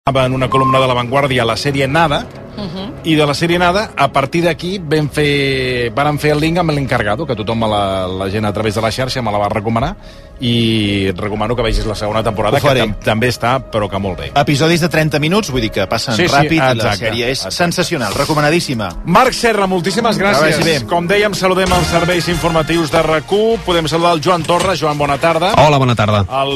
en una columna de La Vanguardia la sèrie Nada, i de la sèrie Nada, a partir d'aquí van fer el link amb l'Encargado, que tothom, la gent a través de la xarxa me la va recomanar, i et recomano que vegis la segona temporada, que també està, però que molt bé. Episodis de 30 minuts, vull dir que passen ràpid, i la sèrie és sensacional, recomanadíssima. Marc Serra, moltíssimes gràcies. Com dèiem, saludem els serveis informatius de RAC1, podem saludar el Joan Torra. Joan, bona tarda. Hola, bona tarda. El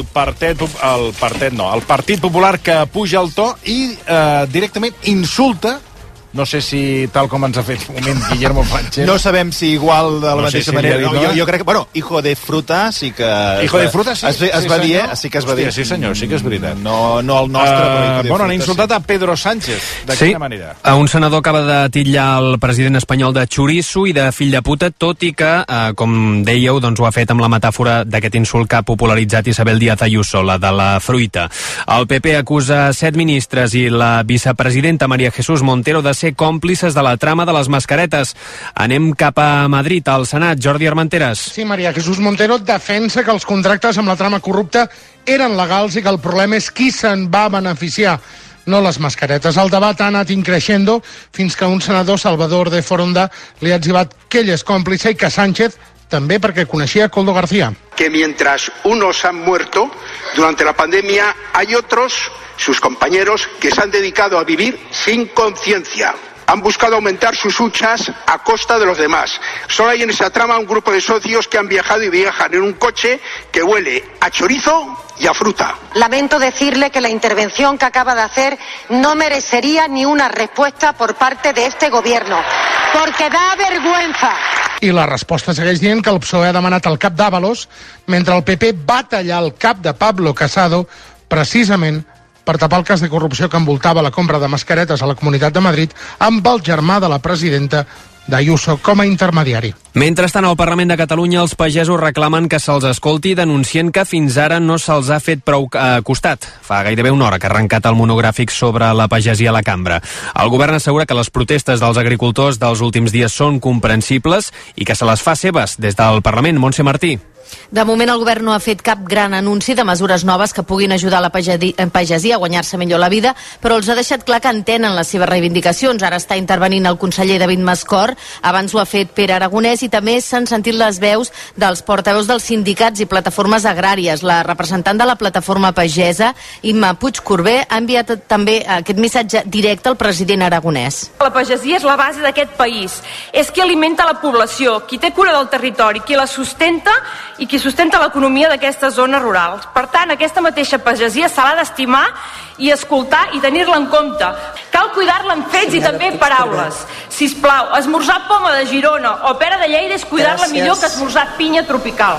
Partit Popular que puja el to i directament insulta, no sé si tal com ens ha fet un moment Guillermo Franchella. No sabem si igual de la mateixa manera. Jo crec que, bueno, hijo de fruta sí que... Hijo de fruta, sí. Es va dir, sí que es va dir. Sí, senyor, sí que és veritat. No el nostre, però hijo de fruta. Han insultat a Pedro Sánchez. De quina manera? Un senador acaba de titllar el president espanyol de xoriço i de fill de puta, tot i que, com dèieu, doncs ho ha fet amb la metàfora d'aquest insult que ha popularitzat Isabel Díaz Ayuso, la de la fruita. El PP acusa 7 ministres i la vicepresidenta María Jesús Montero de ser còmplices de la trama de les mascaretes. Anem cap a Madrid, al Senat. Jordi Armenteres. Sí, María Jesús Montero defensa que els contractes amb la trama corrupta eren legals i que el problema és qui se'n va beneficiar, no les mascaretes. El debat ha anat increixendo fins que un senador, Salvador de Foronda, li ha etzibat que ell és còmplice i que Sánchez també, perquè coneixia Koldo García. Que mientras unos han muerto durante la pandemia, hay otros, sus compañeros, que se han dedicado a vivir sin conciencia. Han buscado aumentar sus huchas a costa de los demás. Solo hay en esa trama un grupo de socios que han viajado y viajan en un coche que huele a chorizo y a fruta. Lamento decirle que la intervención que acaba de hacer no merecería ni una respuesta por parte de este gobierno, porque da vergüenza. I la resposta segueix dient que el PSOE ha demanat el cap d'Ábalos, mentre el PP va tallar el cap de Pablo Casado, precisament per tapar el cas de corrupció que envoltava la compra de mascaretes a la Comunitat de Madrid amb el germà de la presidenta d'Ayuso com a intermediari. Mentrestant, al Parlament de Catalunya, els pagesos reclamen que se'ls escolti, denuncient que fins ara no se'ls ha fet prou costat. Fa gairebé una hora que ha arrencat el monogràfic sobre la pagesia a la cambra. El govern assegura que les protestes dels agricultors dels últims dies són comprensibles i que se les fa seves des del Parlament. Montse Martí. De moment el govern no ha fet cap gran anunci de mesures noves que puguin ajudar la pagesia a guanyar-se millor la vida, però els ha deixat clar que entenen les seves reivindicacions. Ara està intervenint el conseller David Mascort, abans ho ha fet Pere Aragonès, i també s'han sentit les veus dels portaveus dels sindicats i plataformes agràries. La representant de la plataforma pagesa, Imma Puigcorbé, ha enviat també aquest missatge directe al president Aragonès. La pagesia és la base d'aquest país, és qui alimenta la població, qui té cura del territori, qui la sustenta i qui sustenta l'economia d'aquestes zones rurals. Per tant, aquesta mateixa pagesia se l'ha d'estimar i escoltar i tenir-la en compte. Cal cuidar-la amb fets i també paraules. Sisplau, esmorzar poma de Girona o pera de Lleida és cuidar-la millor que esmorzar pinya tropical.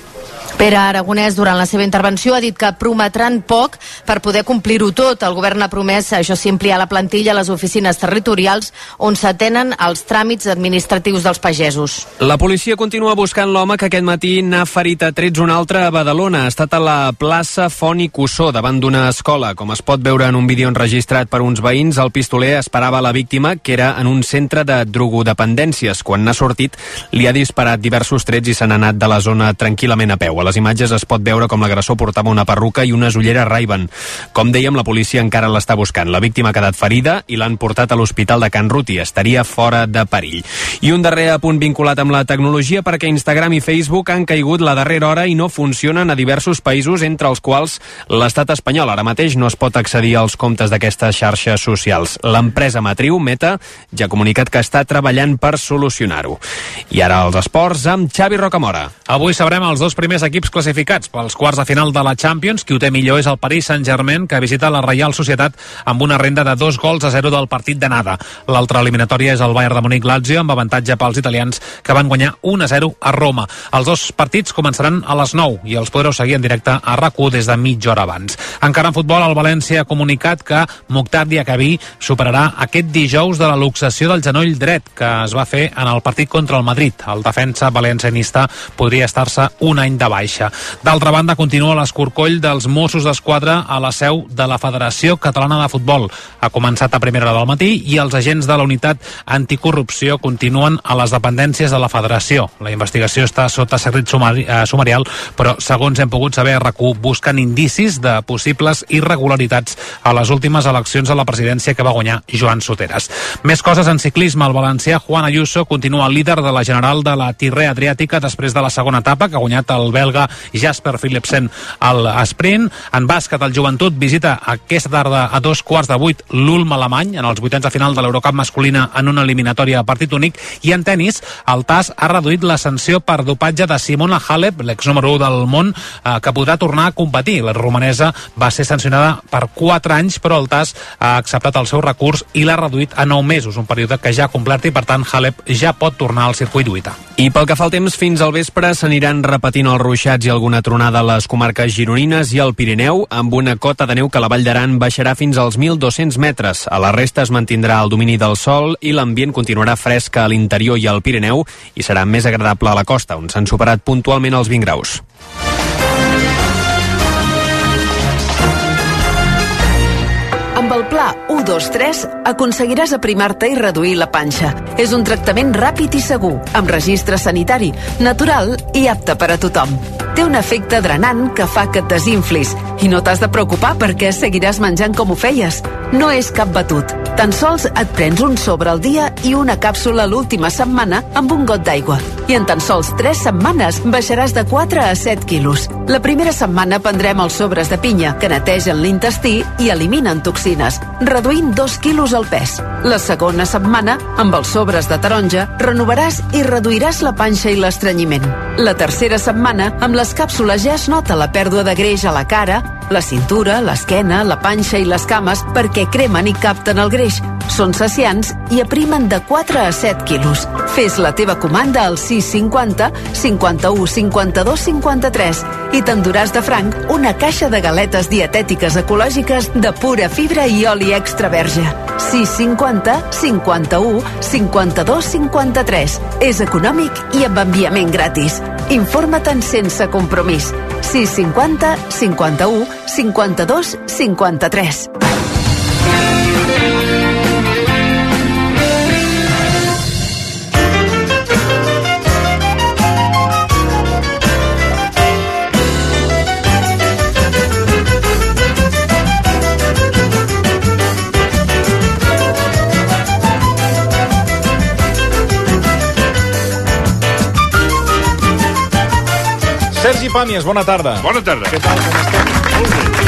Pere Aragonès, durant la seva intervenció, ha dit que prometran poc per poder complir-ho tot. El govern ha promès, això sí, ampliar la plantilla a les oficines territorials on s'atenen els tràmits administratius dels pagesos. La policia continua buscant l'home que aquest matí n'ha ferit a trets un altre a Badalona. Ha estat a la plaça Font i Cussó, davant d'una escola. Com es pot veure en un vídeo enregistrat per uns veïns, el pistoler esperava la víctima, que era en un centre de drogodependències. Quan n'ha sortit, li ha disparat diversos trets i se n'ha anat de la zona tranquil·lament a peu. A les imatges es pot veure com l'agressor portava una perruca i unes ulleres Ray-Ban. Com dèiem, la policia encara l'està buscant. La víctima ha quedat ferida i l'han portat a l'hospital de Can Ruti. Estaria fora de perill. I un darrer apunt vinculat amb la tecnologia, perquè Instagram i Facebook han caigut la darrera hora i no funcionen a diversos països, entre els quals l'estat espanyol. Ara mateix no es pot accedir als comptes d'aquestes xarxes socials. L'empresa matriu, Meta, ja ha comunicat que està treballant per solucionar-ho. I ara els esports amb Xavi Rocamora. Avui sabrem els dos primers equips classificats pels quarts de final de la Champions. Qui ho té millor és el Paris Saint-Germain, que visita la Reial Societat amb una renda de 2-0 del partit d'anada. L'altra eliminatòria és el Bayern de Múnich-Lazio, amb avantatge pels italians, que van guanyar 1-0 a Roma. Els dos partits començaran a les 9 i els podreu seguir en directe a RAC1 des de mitja hora abans. Encara en futbol, el València ha comunicat que Mukhtar Diakhaby superarà aquest dijous de la luxació del genoll dret que es va fer en el partit contra el Madrid. El defensa valencianista podria estar-se un any de baix. baixa. D'altra banda, continua l'escorcoll dels Mossos d'Esquadra a la seu de la Federació Catalana de Futbol. Ha començat a primera hora del matí i els agents de la unitat anticorrupció continuen a les dependències de la Federació. La investigació està sota secret sumarial, però segons hem pogut saber, RAC1 busquen indicis de possibles irregularitats a les últimes eleccions a la presidència que va guanyar Joan Soteras. Més coses en ciclisme. El valencià Juan Ayuso continua líder de la general de la Tirrenia Adriàtica després de la segona etapa, que ha guanyat el belga Jasper Philipsen al sprint. En bàsquet, el Joventut visita aquesta tarda a 7:15 l'Ulm alemany en els vuitens de final de l'Eurocup masculina en una eliminatòria a partit únic. I en tenis, el TAS ha reduït la sanció per dopatge de Simona Halep, l'ex número 1 del món, que podrà tornar a competir. La romanesa va ser sancionada per 4 anys, però el TAS ha acceptat el seu recurs i l'ha reduït a 9 mesos, un període que ja ha complert i, per tant, Halep ja pot tornar al circuit d'UITA. I pel que fa al temps, fins al vespre s'aniran repetint els ruixats i alguna tronada a les comarques gironines i al Pirineu, amb una cota de neu que a la Vall d'Aran baixarà fins als 1.200 metres. A la resta es mantindrà el domini del sol i l'ambient continuarà fresc a l'interior i al Pirineu i serà més agradable a la costa, on s'han superat puntualment els 20 graus. Amb el pla 1-2-3 aconseguiràs aprimar-te i reduir la panxa. És un tractament ràpid i segur, amb registre sanitari, natural i apte per a tothom. Té un efecte drenant que fa que et desinflis i no t'has de preocupar perquè seguiràs menjant com ho feies. No és cap batut. Tan sols et prens un sobre al dia i una càpsula l'última setmana amb un got d'aigua. I en tan sols 3 setmanes baixaràs de 4 a 7 quilos. La primera setmana prendrem els sobres de pinya, que netegen l'intestí i eliminen toxines, reduint 2 quilos el pes. La segona setmana, amb els sobres de taronja, renovaràs i reduiràs la panxa i l'estrenyiment. La tercera setmana, amb les càpsules ja es nota la pèrdua de greix a la cara, la cintura, l'esquena, la panxa i les cames perquè cremen i capten el greix. Són saciants i aprimen de 4 a 7 quilos. Fes la teva comanda al 650 51 52 53 i t'enduràs de franc una caixa de galetes dietètiques ecològiques de pura fibra i oli extra verge. 650 51 52 53. És econòmic i amb enviament gratis. Informa't-en sense compromís. 650 51 52 53. Sergi Pàmies, bona tarda. Bona tarda. Què tal, com estem? Molt bé.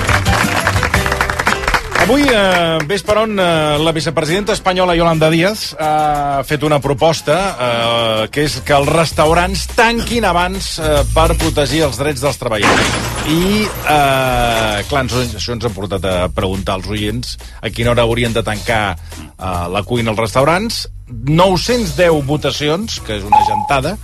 Avui, ves per on, la vicepresidenta espanyola Yolanda Díaz ha fet una proposta que és que els restaurants tanquin abans per protegir els drets dels treballadors. I, clar, això ens ha portat a preguntar als oients a quina hora haurien de tancar la cuina als restaurants. 910 votacions, que és una gentada.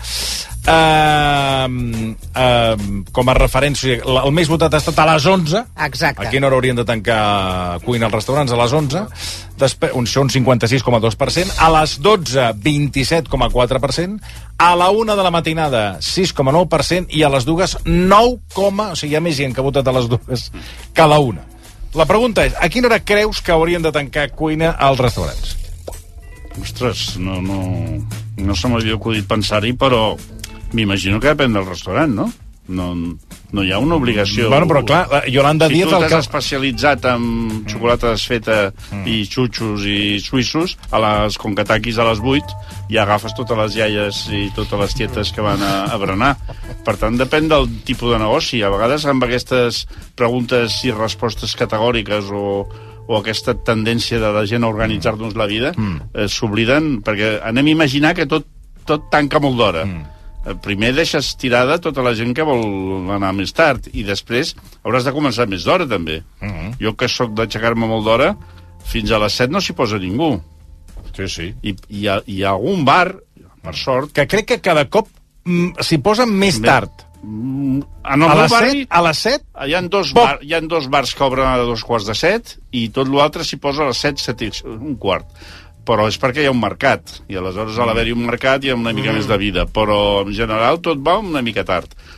Com a referència, el més votat ha estat a les 11. Exacte. A quina hora haurien de tancar cuina als restaurants? A les 11. Després, són 56,2%. A les 12, 27,4%. A la 1 de la matinada, 6,9%. I a les 2, 9, o sigui, hi ha més gent que ha votat a les 2 que a la 1. La pregunta és, a quina hora creus que haurien de tancar cuina als restaurants? Ostres, no se m'havia acudit pensar-hi, però m'imagino que depèn del restaurant, no? No hi ha una obligació. Bueno, però clar, Yolanda Díaz... Si tu t'has especialitzat en xocolata desfeta i xutxos i suïssos, com que taquis a les 8, ja agafes totes les iaies i totes les tietes que van a berenar. Per tant, depèn del tipus de negoci. A vegades amb aquestes preguntes i respostes categòriques o aquesta tendència de la gent a organitzar-nos la vida s'obliden, perquè anem a imaginar que tot tanca molt d'hora. Primer deixes tirada tota la gent que vol anar més tard i després hauràs de començar més d'hora també. Jo que sóc d'aixecar-me molt d'hora, fins a les 7 no s'hi posa ningú. Sí. I hi ha algun bar, per sort, que crec que cada cop s'hi posa més tard. A les 7 hi ha dos bars que obren a 2:15 i tot l'altre s'hi posa a les 7:15. Però és perquè hi ha un mercat, i aleshores a l'haver-hi un mercat hi ha una mica més de vida, però en general tot va una mica tard.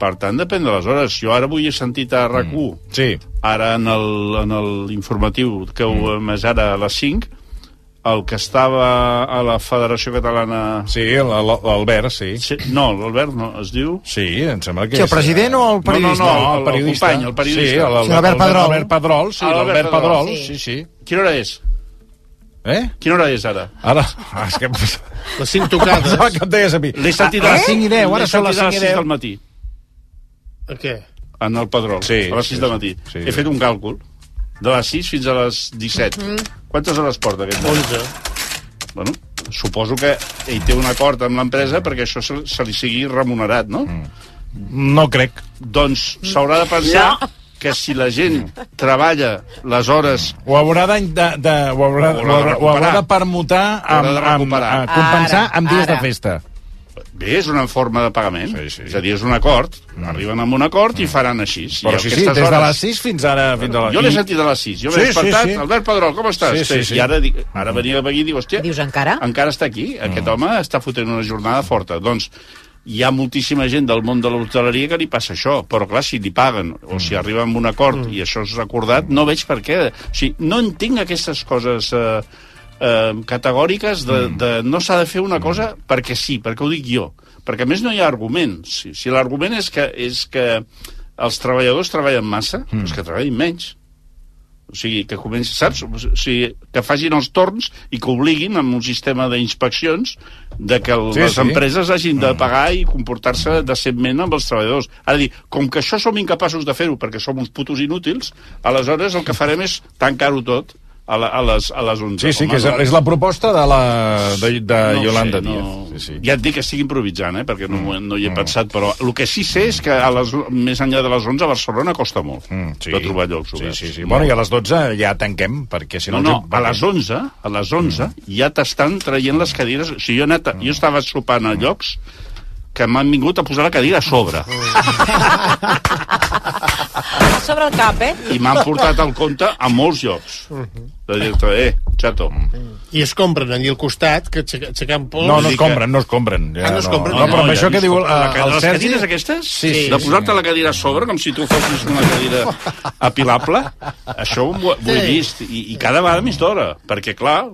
Per tant, depèn de les hores. Jo ara avui he sentit a RAC1, ara en l'informatiu que ho més ara a les 5, el que estava a la Federació Catalana... Sí, l'Albert, sí. No, l'Albert no, es diu... Sí, em sembla que és... el president o el periodista? No, el company, el periodista. Sí, l'Albert Pedrol. Sí, l'Albert Pedrol, sí. Quina hora és? Quina hora és ara? Ara, és que... Les 5 tocades. Que em deies a mi. L'he sentit a les 5 i 10, ara són les 5 i 10. del matí. A què? En el Pedrol, a les 6 del matí. He fet un càlcul. De les 6 fins a les 17. Quantes hores porta aquest? 11. Bueno, suposo que ell té un acord amb l'empresa perquè això se li sigui remunerat, no? No crec. Doncs s'haurà de pensar que si la gent treballa les hores... Ho haurà de permutar, compensar amb dies de festa. Bé, és una forma de pagament. És a dir, és un acord. Arriben amb un acord i faran així. Però sí, des de les 6 fins ara... Jo l'he sentit a les 6. Jo m'he despertat. Albert Pedrol, com estàs? I ara venia aquí i dic, hòstia... Dius, encara? Encara està aquí. Aquest home està fotent una jornada forta. Doncs hi ha moltíssima gent del món de l'hostaleria que li passa això. Però, clar, si li paguen o si arriben amb un acord i això és acordat, no veig per què. O sigui, no entenc aquestes coses... categòriques de no s'ha de fer una cosa perquè sí, perquè ho dic jo, perquè a més no hi ha argument. Si l'argument és que els treballadors treballen massa, doncs que treballin menys. O sigui, que comenci, saps? O sigui, que facin els torns i que obliguin amb un sistema d'inspeccions de que les empreses hagin de pagar i comportar-se decentment amb els treballadors. Ara dir, com que això som incapaços de fer-ho perquè som uns putos inútils, aleshores el que farem és tancar-ho tot a les 11. Sí, que és la proposta de Yolanda Díaz. Ja et dic que estic improvisant, perquè no hi he pensat, però el que sí sé és que més enllà de les 11 a Barcelona costa molt de trobar llocs oberts. Sí. Bueno, i a les 12 ja tanquem, perquè si no... No, a les 11 ja t'estan traient les cadires. O sigui, jo estava sopant a llocs que m'han vingut a posar la cadira a sobre. Sobre el cap, I m'han portat el compte a molts llocs. De dir-te, xato. I es compren allà al costat, que aixecant pols... No es compren. No es compren. No, però això que diu el les Sergi... cadires aquestes? Sí. De posar-te la cadira a sobre, com si tu fossis una cadira apilable, això ho he vist. I cada vegada més d'hora. Perquè, clar,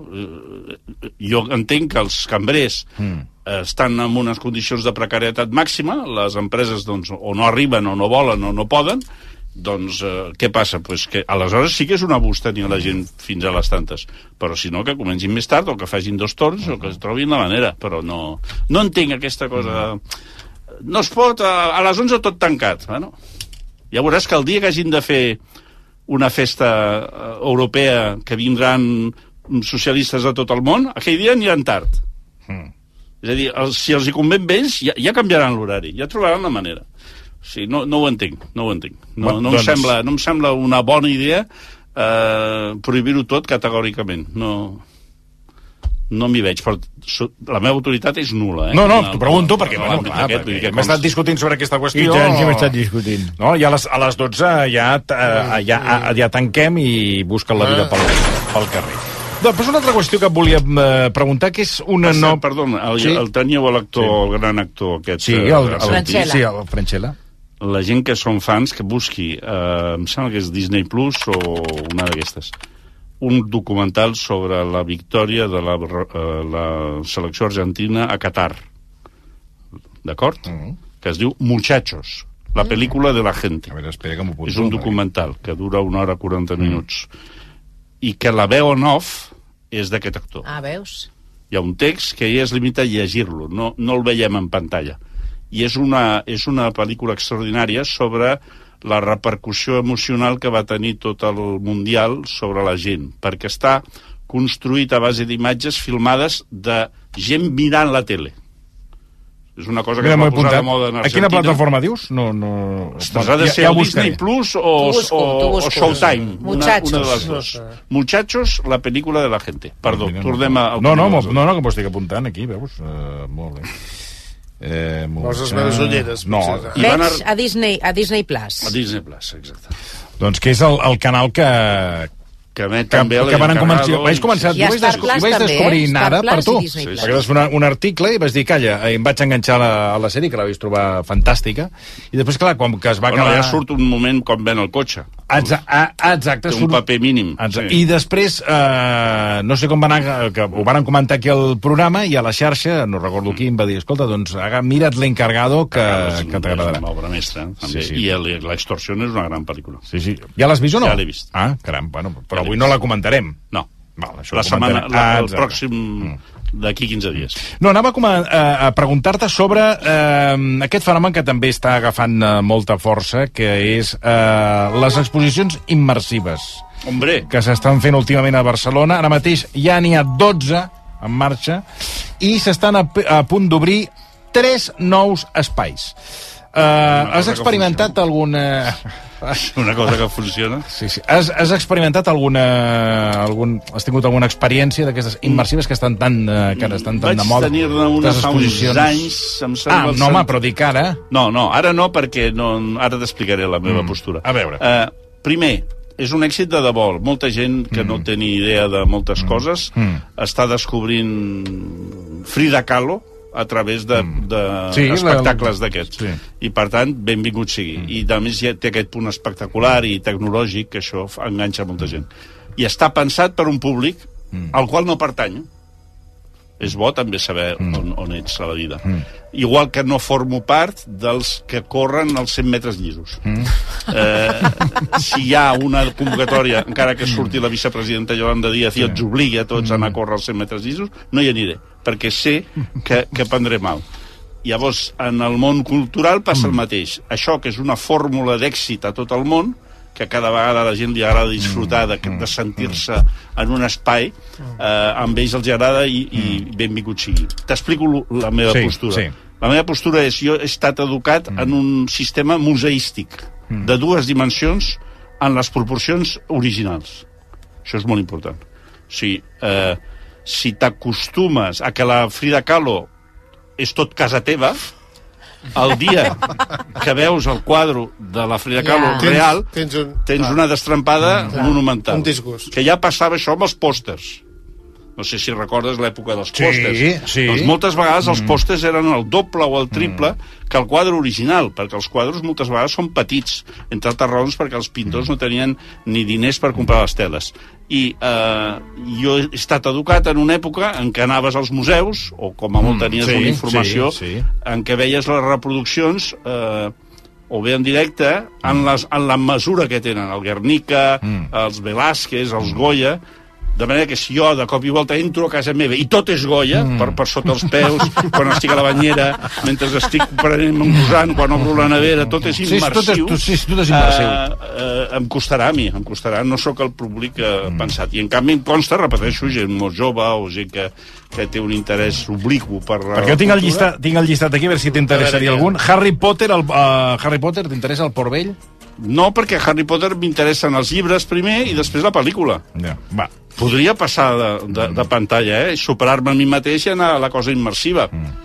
jo entenc que els cambrers estan en unes condicions de precarietat màxima, les empreses doncs, o no arriben o no volen o no poden, doncs què passa? Pues que aleshores sí que és un abús tenir la gent fins a les tantes, però si no que comencin més tard o que facin 2 torns o que es trobin la manera, però no entenc aquesta cosa. No es pot, a les 11 tot tancat. Bueno, ja veuràs que el dia que hagin de fer una festa europea que vindran socialistes de tot el món, aquell dia aniran tard. És a dir, si els hi convé amb ells, ja canviaran l'horari, ja trobaran la manera. Sí, no ho entenc. No em sembla una bona idea prohibir-ho tot categòricament. No m'hi veig, però la meva autoritat és nula. No, t'ho pregunto perquè hem estat discutint sobre aquesta qüestió. I tant, hem estat discutint. No, i a les 12 ja tanquem i busquen la vida pel carrer. Després una altra qüestió que et volia preguntar, que és una... Perdona, el teníeu l'actor, el gran actor aquest... Sí, el Franchella. La gent que són fans, que busqui, em sembla que és Disney Plus o una d'aquestes, un documental sobre la victòria de la selecció argentina a Qatar. D'acord? Que es diu Muchachos, la pel·lícula de la gente. A veure, espera que m'ho apunto. És un documental que dura 1 hora 40 minuts. I que la veu en off és d'aquest actor. Ah, veus? Hi ha un text que ella es limita a llegir-lo, no el veiem en pantalla. I és una pel·lícula extraordinària sobre la repercussió emocional que va tenir tot el Mundial sobre la gent, perquè està construït a base d'imatges filmades de gent mirant la tele. És una cosa que es va posar de moda en Argentina. A quina plataforma dius? No. Ha de ser Disney Plus o Showtime. Muchachos. Una de les dues. Muchachos, la pel·lícula de la gente. Perdó, tornem al... No, que m'ho estic apuntant aquí, veus? Molt bé. Poses les ulleres. No. Veig a Disney Plus. A Disney Plus, exacte. Doncs que és el canal que que van començar. Vaig descobrir Nada per tu. Perquè vas fer un article i vas dir, calla, em vaig enganxar a la sèrie, que la vaig trobar fantàstica, i després, clar, quan que es va acabar... ja surt un moment com ven el cotxe. Exacte. Té un paper mínim. I després, no sé com va anar, que ho van comentar aquí al programa, i a la xarxa, no recordo qui, em va dir, escolta, doncs mira't L'Encargado, que t'agradarà. És una obra mestra, també. I L'Extorsión és una gran pel·lícula. Sí. Ja l'has vist o no? Ja l'he vist. Ah, caram, bueno, però avui no la comentarem. No. La setmana, el pròxim, d'aquí 15 dies. No, anava a preguntar-te sobre aquest fenomen que també està agafant molta força, que és les exposicions immersives. Hombre. Que s'estan fent últimament a Barcelona. Ara mateix ja n'hi ha 12 en marxa i s'estan a punt d'obrir 3 nous espais. Has experimentat alguna... Una cosa que funciona? Sí. Has experimentat has tingut alguna experiència d'aquestes immersives que estan tan de moda? Vaig tenir-ne una fa uns anys, em sembla... No, home, però dic ara... No, ara no, perquè ara t'explicaré la meva postura. A veure. Primer, és un èxit de debò. Molta gent que no té ni idea de moltes coses està descobrint Frida Kahlo a través d'espectacles d'aquests. I, per tant, benvingut sigui. I, a més, ja té aquest punt espectacular i tecnològic que això enganxa molta gent. I està pensat per un públic al qual no pertany. És bo també saber on ets a la vida. Igual que no formo part dels que corren els 100 metres llisos. Si hi ha una convocatòria, encara que surti la vicepresidenta Yolanda Díaz i ens obligui a tots a anar a córrer els 100 metres llisos, no hi aniré, perquè sé que prendré mal. Llavors, en el món cultural passa el mateix. Això, que és una fórmula d'èxit a tot el món, que cada vegada a la gent li agrada disfrutar de sentir-se en un espai, amb ells els agrada i benvingut sigui. T'explico la meva postura. La meva postura és, jo he estat educat en un sistema museístic, de 2 dimensions en les proporcions originals. Això és molt important. O sigui, si t'acostumes a que la Frida Kahlo és tot casa teva, el dia que veus el quadre de la Frida Kahlo real, tens una destrampada monumental. Un disgust. Que ja passava això amb els pòsters. No sé si recordes l'època dels pòsters. Sí. Doncs moltes vegades els pòsters eren el doble o el triple que el quadre original, perquè els quadres moltes vegades són petits, entre altres raons perquè els pintors no tenien ni diners per comprar les teles. I jo he estat educat en una època en què anaves als museus, o com a molt tenies una informació, en què veies les reproduccions o bé en directe, en la mesura que tenen el Guernica, els Velázquez, els Goya. De manera que si jo de cop i volta entro a casa meva i tot és Goya, per sota els peus, quan estic a la banyera, mentre estic prenent un gusant, quan obro la nevera, tot és immersiu. Tot és immersiu. Em costarà a mi, no sóc el públic pensat. I en canvi em consta, repeteixo, gent molt jove o gent que té un interès obliqu per... Perquè jo tinc el llistat aquí, a veure si t'interessaria algun. Harry Potter, t'interessa el Port Vell? No, perquè Harry Potter m'interessen els llibres primer i després la pel·lícula. Va. Podria passar de pantalla, superar-me a mi mateix i anar a la cosa immersiva.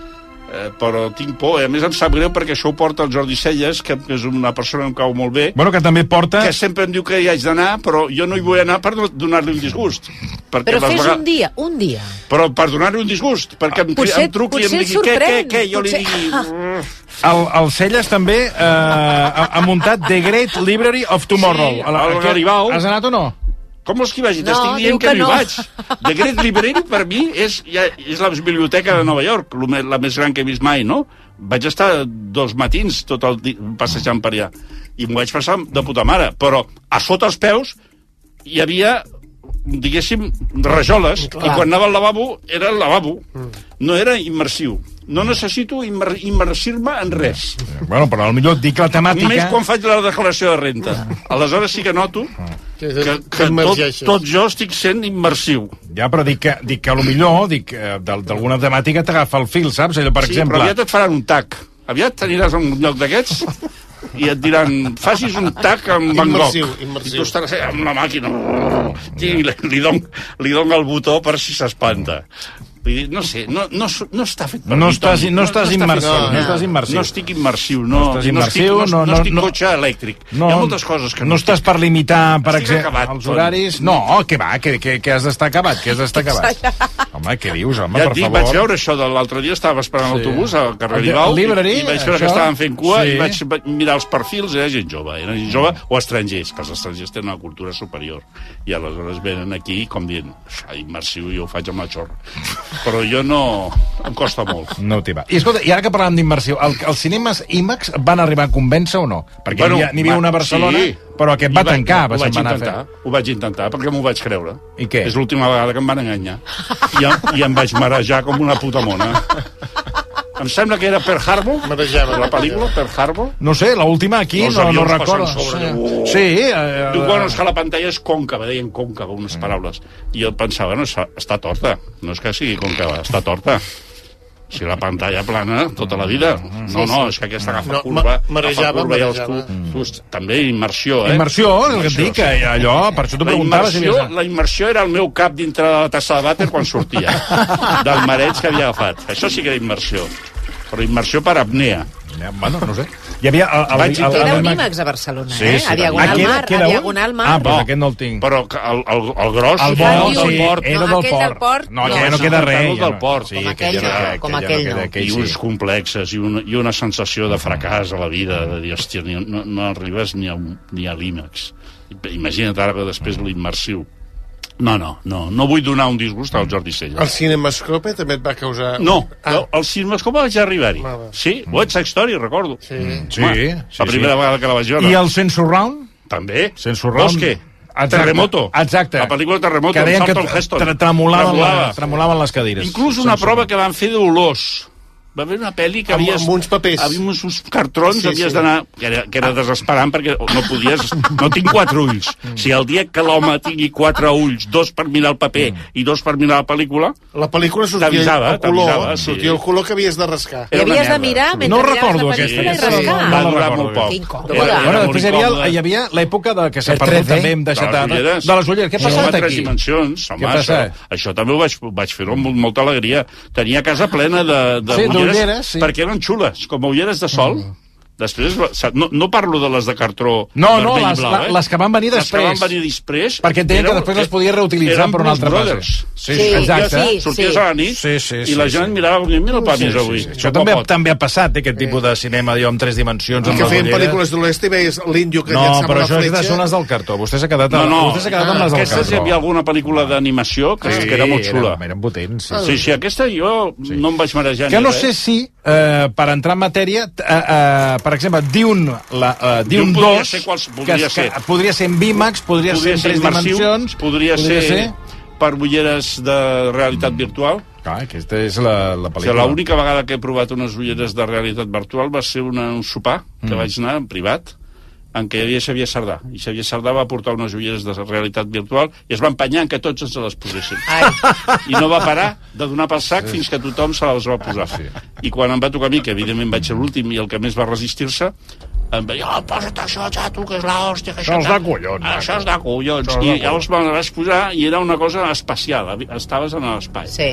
Però tinc por. A més, em sap greu perquè això ho porta el Jordi Celles, que és una persona que em cau molt bé. Bueno, que també porta... Que sempre em diu que hi haig d'anar, però jo no hi vull anar per donar-li un disgust. Però fes un dia. Però per donar-li un disgust, perquè em truqui i em digui què, jo li digui... El Celles també ha muntat The Great Library of Tomorrow. Al Garibau. Has anat o no? Com vols que hi vagi? T'estic dient que no hi vaig. The Great Library, per mi, és la biblioteca de Nova York, la més gran que he vist mai, no? Vaig estar 2 matins tot el dia passejant per allà. I m'ho vaig passar de puta mare. Però a sota els peus hi havia, diguéssim, rajoles, i quan anava al lavabo, era el lavabo. No era immersiu. No necessito immersir-me en res. Bueno, però potser dic la temàtica... Només quan faig la declaració de renta. Aleshores sí que noto que tot jo estic sent immersiu. Ja, però dic que potser d'alguna temàtica t'agafa el fil, saps? Allò, per exemple... Sí, però aviat et faran un tac. Aviat t'aniràs a un lloc d'aquests i et diran, facis un tac amb Van Gogh. I tu estaràs amb la màquina. I li dono el botó per si s'espanta. No sé, no està fet per no mi, estàs Toni. immersiu. No estic immersiu, no estic cotxe elèctric. Hi ha moltes coses que no estàs per limitar, per exemple, els horaris. Toni. No, què va, que has d'estar acabat, Home, què dius, home, ja per et dic, favor. vaig veure això de l'altre dia, estava esperant l'autobús al carrer Libau i vaig veure que estaven fent cua i vaig mirar els perfils, era gent jove o estrangers, que els estrangers tenen una cultura superior i aleshores venen aquí com dient, immersiu, jo ho faig amb la xorra, però jo no, em costa molt. No t'hi va. I escolta, i ara que parlàvem d'immersiu, els cinemes IMAX van arribar a convèncer o no? Perquè n'hi havia una a Barcelona, però aquest va tancar. Ho vaig intentar, perquè m'ho vaig creure. I què? És l'última vegada que em van enganyar. I em vaig marejar com una puta mona. Em sembla que era Pearl Harbor, la pel·lícula Pearl Harbor. No sé, l'última aquí no recordo. Sí. Diu, bueno, és que la pantalla és còncava, deien còncava, unes paraules. I jo pensava, no, està torta. No és que sigui còncava, està torta. Si la pantalla plana tota la vida. No, és que aquesta agafa curva i els també immersió, Immersió, el que et dic, allò, per això t'ho preguntava. La immersió era el meu cap dintre de la tassa de vàter quan sortia, del mareig que havia agafat. Això sí que era immersió, però immersió per apnea. Bueno, no sé. Hi havia Era un IMAX a Barcelona, a Diagonal Mar. Ah, però aquest no el tinc. Però el gros... El port. Era del port. No, aquell no queda res. El del port. Com aquell no. I uns complexes, i una sensació de fracàs a la vida, de dir, hòstia, no arribes ni a l'IMAX. Imagina't ara que després l'immersiu. No vull donar un disgust al Jordi Cella. El Cinemascope també et va causar... No, el Cinemascope vaig arribar-hi. Sí, West Side Story, recordo. Sí. La primera vegada que la vaig veure. I el Sense Surround? També. Sense Surround. Bosque. Terremoto. Exacte. La pel·lícula Terremoto. Que deien que tremolaven les cadires. Inclús una prova que van fer d'olors. Va haver una pel·li que havies... Amb uns papers. Havies uns cartrons, havies d'anar... Que era desesperant, perquè no podies... No tinc 4 ulls. Si el dia que l'home tingui 4 ulls, 2 per mirar el paper i 2 per mirar la pel·lícula... La pel·lícula sortia el color, sortia el color que havies de rascar. I havies de mirar mentre miraves la pel·lícula i rascar. Va durar molt poc. Bueno, després hi havia l'època que s'ha perdut també hem deixat de les ulleres. Què ha passat aquí? 3 dimensions. Això també ho vaig fer amb molta alegria. Tenia casa plena de ulleres, perquè eren xules, com ulleres de sol. Després, no parlo de les de cartró vermell i blau, les que van venir després. Les que van venir després... Perquè entenien que després les podia reutilitzar per una altra base. Sí, exacte. Sorties a la nit i la gent mirava i mira el pa més avui. Això també ha passat, aquest tipus de cinema, en 3 dimensions. Que feien pel·lícules de l'oest i veies l'índio que llançava la fletxa. No, però això és de zones del cartó. Vostè s'ha quedat amb les del cartó. Aquestes hi havia alguna pel·lícula d'animació que era molt xula. Eren potents. Sí, aquesta jo no em vaig marejar ni res. Que no sé si, per entrar en matèria, per exemple, Dune 2, que podria ser en IMAX, podria ser en 3 dimensions, podria ser per ulleres de realitat virtual. Aquesta és la pel·lícula. L'única vegada que he provat unes ulleres de realitat virtual va ser un sopar que vaig anar en privat, en què hi havia Xavier Sardà. I Xavier Sardà va portar unes ulleres de realitat virtual i es va empenyar en que tots ens les posessin. I no va parar de donar pel sac fins que tothom se les va posar. I quan em va tocar a mi, que evidentment vaig ser l'últim i el que més va resistir-se, em va dir, posa't això, xato, que és l'hòstia. Això és de collons. Això és de collons. I llavors me la vaig posar i era una cosa espacial. Estaves en l'espai. Sí.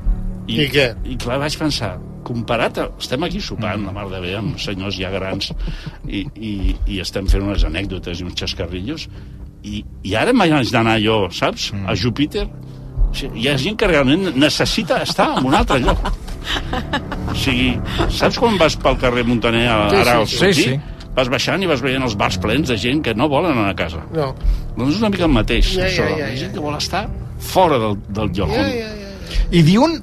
I què? I clar, vaig pensar, comparat, estem aquí sopant, la mar de bé, amb senyors ja grans, i estem fent unes anècdotes i uns xascarrillos, i ara m'haig d'anar jo, saps, a Júpiter. O sigui, hi ha gent que realment necessita estar en un altre lloc. O sigui, saps quan vas pel carrer Montaner ara al sortir? Vas baixant i vas veient els bars plens de gent que no volen anar a casa. No. Doncs és una mica el mateix, això. Hi ha gent que vol estar fora del lloc. I Dune,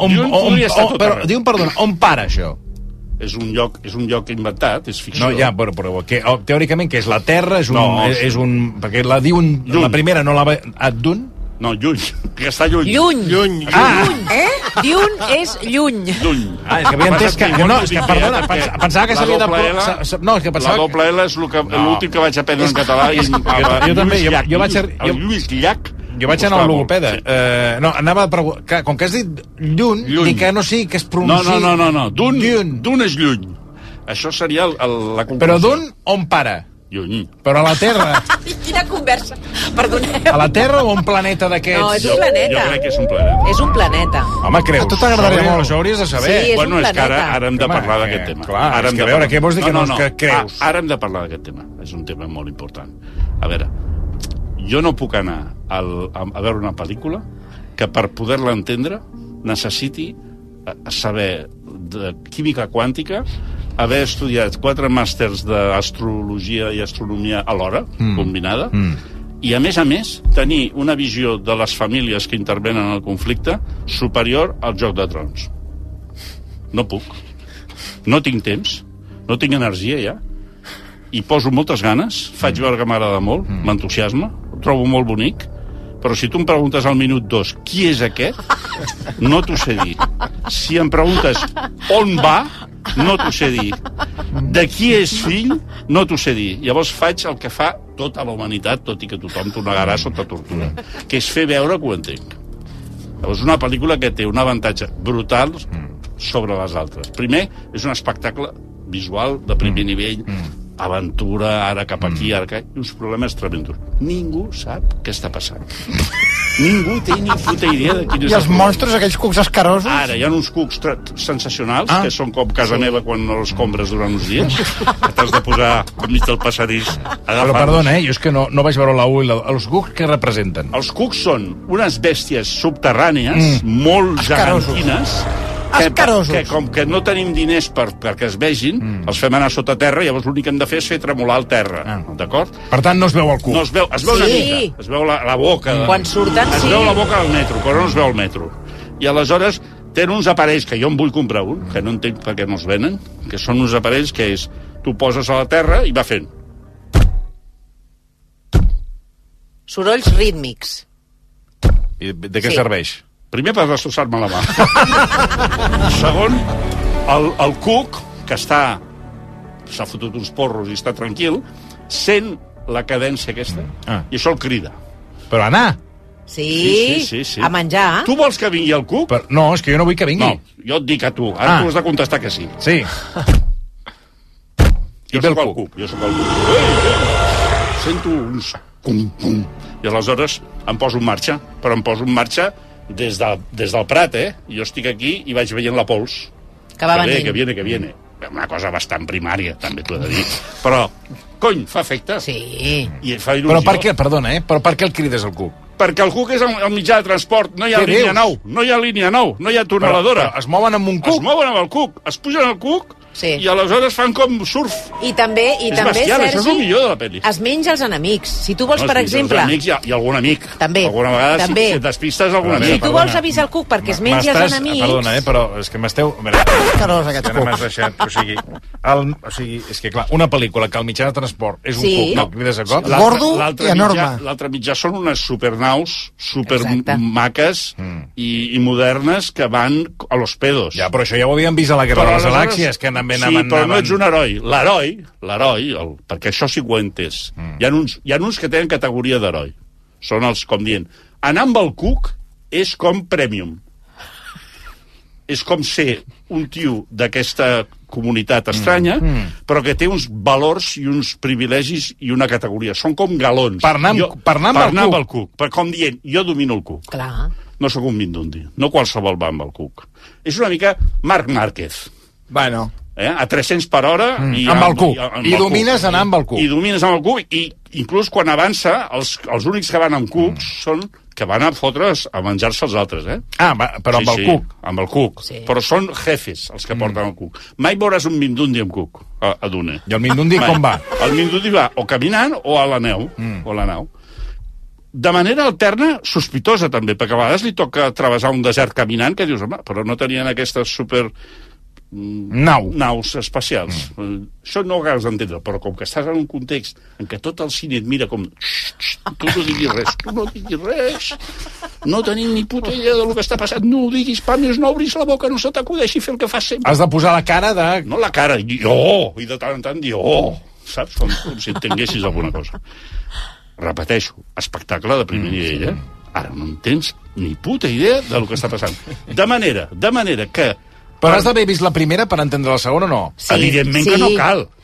on para això? És un lloc inventat, és ficció. No, ja, però teòricament que és la Terra, és un... Perquè la primera no la va... Dune? No, lluny, que està lluny. Lluny. Dune és lluny. Lluny. És que havia entès que... No, és que, perdona, pensava que s'havia de... No, és que pensava... La doble L és l'últim que vaig aprendre en català. Jo també, jo vaig... El Lluís Llach. Jo vaig anar al logopeda. No, anava a preguntar... Com que has dit lluny, dic que no sigui que es pronunciï... No. Dune és lluny. Això seria la conclusió. Però Dune on para? Lluny. Però a la Terra. Quina conversa. Perdoneu. A la Terra o un planeta d'aquests? No, és un planeta. Jo crec que és un planeta. És un planeta. Home, creus? A tu t'agradaria molt. Això hauries de saber. Sí, és bueno, un és que planeta. ara hem de parlar d'aquest tema. Clar, ara és que a veure, què vols dir que no que creus? Ara hem de parlar d'aquest tema. És un tema molt important. A veure, jo no puc anar a veure una pel·lícula que per poder-la entendre necessiti saber de química quàntica, haver estudiat 4 màsters d'astrologia i astronomia alhora, combinada, i a més, tenir una visió de les famílies que intervenen en el conflicte superior al Joc de Trons. No puc. No tinc temps, no tinc energia ja, i poso moltes ganes, faig veure que m'agrada molt, m'entusiasma, ho trobo molt bonic, però si tu em preguntes al minut 2 qui és aquest, no t'ho sé dir. Si em preguntes on va, no t'ho sé dir. De qui és fill, no t'ho sé dir. Llavors faig el que fa tota la humanitat, tot i que tothom t'ho negarà sota tortura, que és fer veure que ho entenc. Llavors és una pel·lícula que té un avantatge brutal sobre les altres. Primer, és un espectacle visual de primer nivell, aventura, ara cap aquí, ara cap... I uns problemes tremendos. Ningú sap què està passant. Ningú té ni puta idea de quin és I els monstres, aquells cucs escarosos? Ara, hi ha uns cucs sensacionals, que són com casa meva quan no els compres durant uns dies, que t'has de posar enmig del passadís. Però perdona, jo és que no vaig veure la U i els cucs què representen? Els cucs són unes bèsties subterrànies, molt gegantines, que com que no tenim diners perquè es vegin, els fem anar sota terra, llavors l'únic que hem de fer és fer tremolar el terra, d'acord? Per tant, no es veu el cuc. No es veu una mica, es veu la boca. Quan surten, es veu la boca del metro, però no es veu el metro. I aleshores tenen uns aparells, que jo en vull comprar un, que no entenc per què no els venen, que són uns aparells que és, tu poses a la terra i va fent. Sorolls rítmics. I de què serveix? Primer per destrossar-me la mà. Segon, el cuc, que s'ha fotut uns porros i està tranquil, sent la cadència aquesta, i això el crida. Però anar? Sí, a menjar. Tu vols que vingui el cuc? No, és que jo no vull que vingui. No, jo et dic a tu. Ara tu has de contestar que sí. Sí. Jo soc el cuc. Sento uns cum-cum. I aleshores em poso en marxa, però em poso en marxa des del Prat, Jo estic aquí i vaig veient la pols. Que va venint. Que viene. Una cosa bastant primària, també t'ho he de dir. Però, cony, fa efecte. Sí. I fa il·lusió. Però per què, perdona, però per què el crides el cuc? Perquè el cuc és el mitjà de transport. No hi ha línia 9, no hi ha línia 9, no hi ha tuneladora. Però es mouen amb un cuc? Es mouen amb el cuc, es pugen al cuc, i aleshores fan com surf. I també, bestial, Sergi, això és el millor de la pel·li. Es menja els enemics. Si tu vols, per exemple... Els amics i algun amic. També. Alguna vegada, si et despistes, algun amic. Si tu vols avisar el cuc perquè es mengi els enemics... Perdona, però és que m'esteu... Escarós, aquests cucs. O sigui, és que clar, una pel·lícula que el mitjà de transport és un cuc, no el crides a cop... Gordo i enorme. L'altre mitjà són unes supernaus supermaques i modernes que van a los pedos. Ja, però això ja ho havíem vist a la Guerra de les Galàxies, que anaven... Sí, però no ets un heroi. L'heroi, perquè això sí que ho he entès. Hi ha uns que tenen categoria d'heroi. Són els, com dient, anar amb el cuc és com premium. És com ser un tio d'aquesta comunitat estranya, però que té uns valors i uns privilegis i una categoria. Són com galons. Per anar amb el cuc. Per com dient, jo domino el cuc. Clar. No sóc un mindundi. No qualsevol va amb el cuc. És una mica Marc Márquez. Bueno... A 300 per hora... Amb el cuc. I domines anar amb el cuc. I domines amb el cuc. I inclús quan avança, els únics que van amb cucs són que van a fotre's a menjar-se els altres, però amb el cuc. Amb el cuc. Sí. Però són jefes els que porten el cuc. Mai veuràs un mindundi amb cuc a Dune. I el mindundi com va? El mindundi va o caminant o a la neu. O a la nau. De manera alterna, sospitosa també, perquè a vegades li toca travessar un desert caminant que dius, home, però no tenien aquestes super... naus espacials. Això no ho acabes d'entendre, però com que estàs en un context en què tot el cine et mira com tu no diguis res, no tenim ni puta idea del que està passant, no ho diguis, pames, no obris la boca, no se t'acudeixi fer el que fas sempre. Has de posar la cara de... No la cara, i de tant en tant dir saps? Com si entenguessis alguna cosa. Repeteixo, espectacle de primer nivell, Ara no en tens ni puta idea del que està passant. De manera que... Però has d'haver vist la primera per entendre la segona o no? Sí, evidentment que no cal.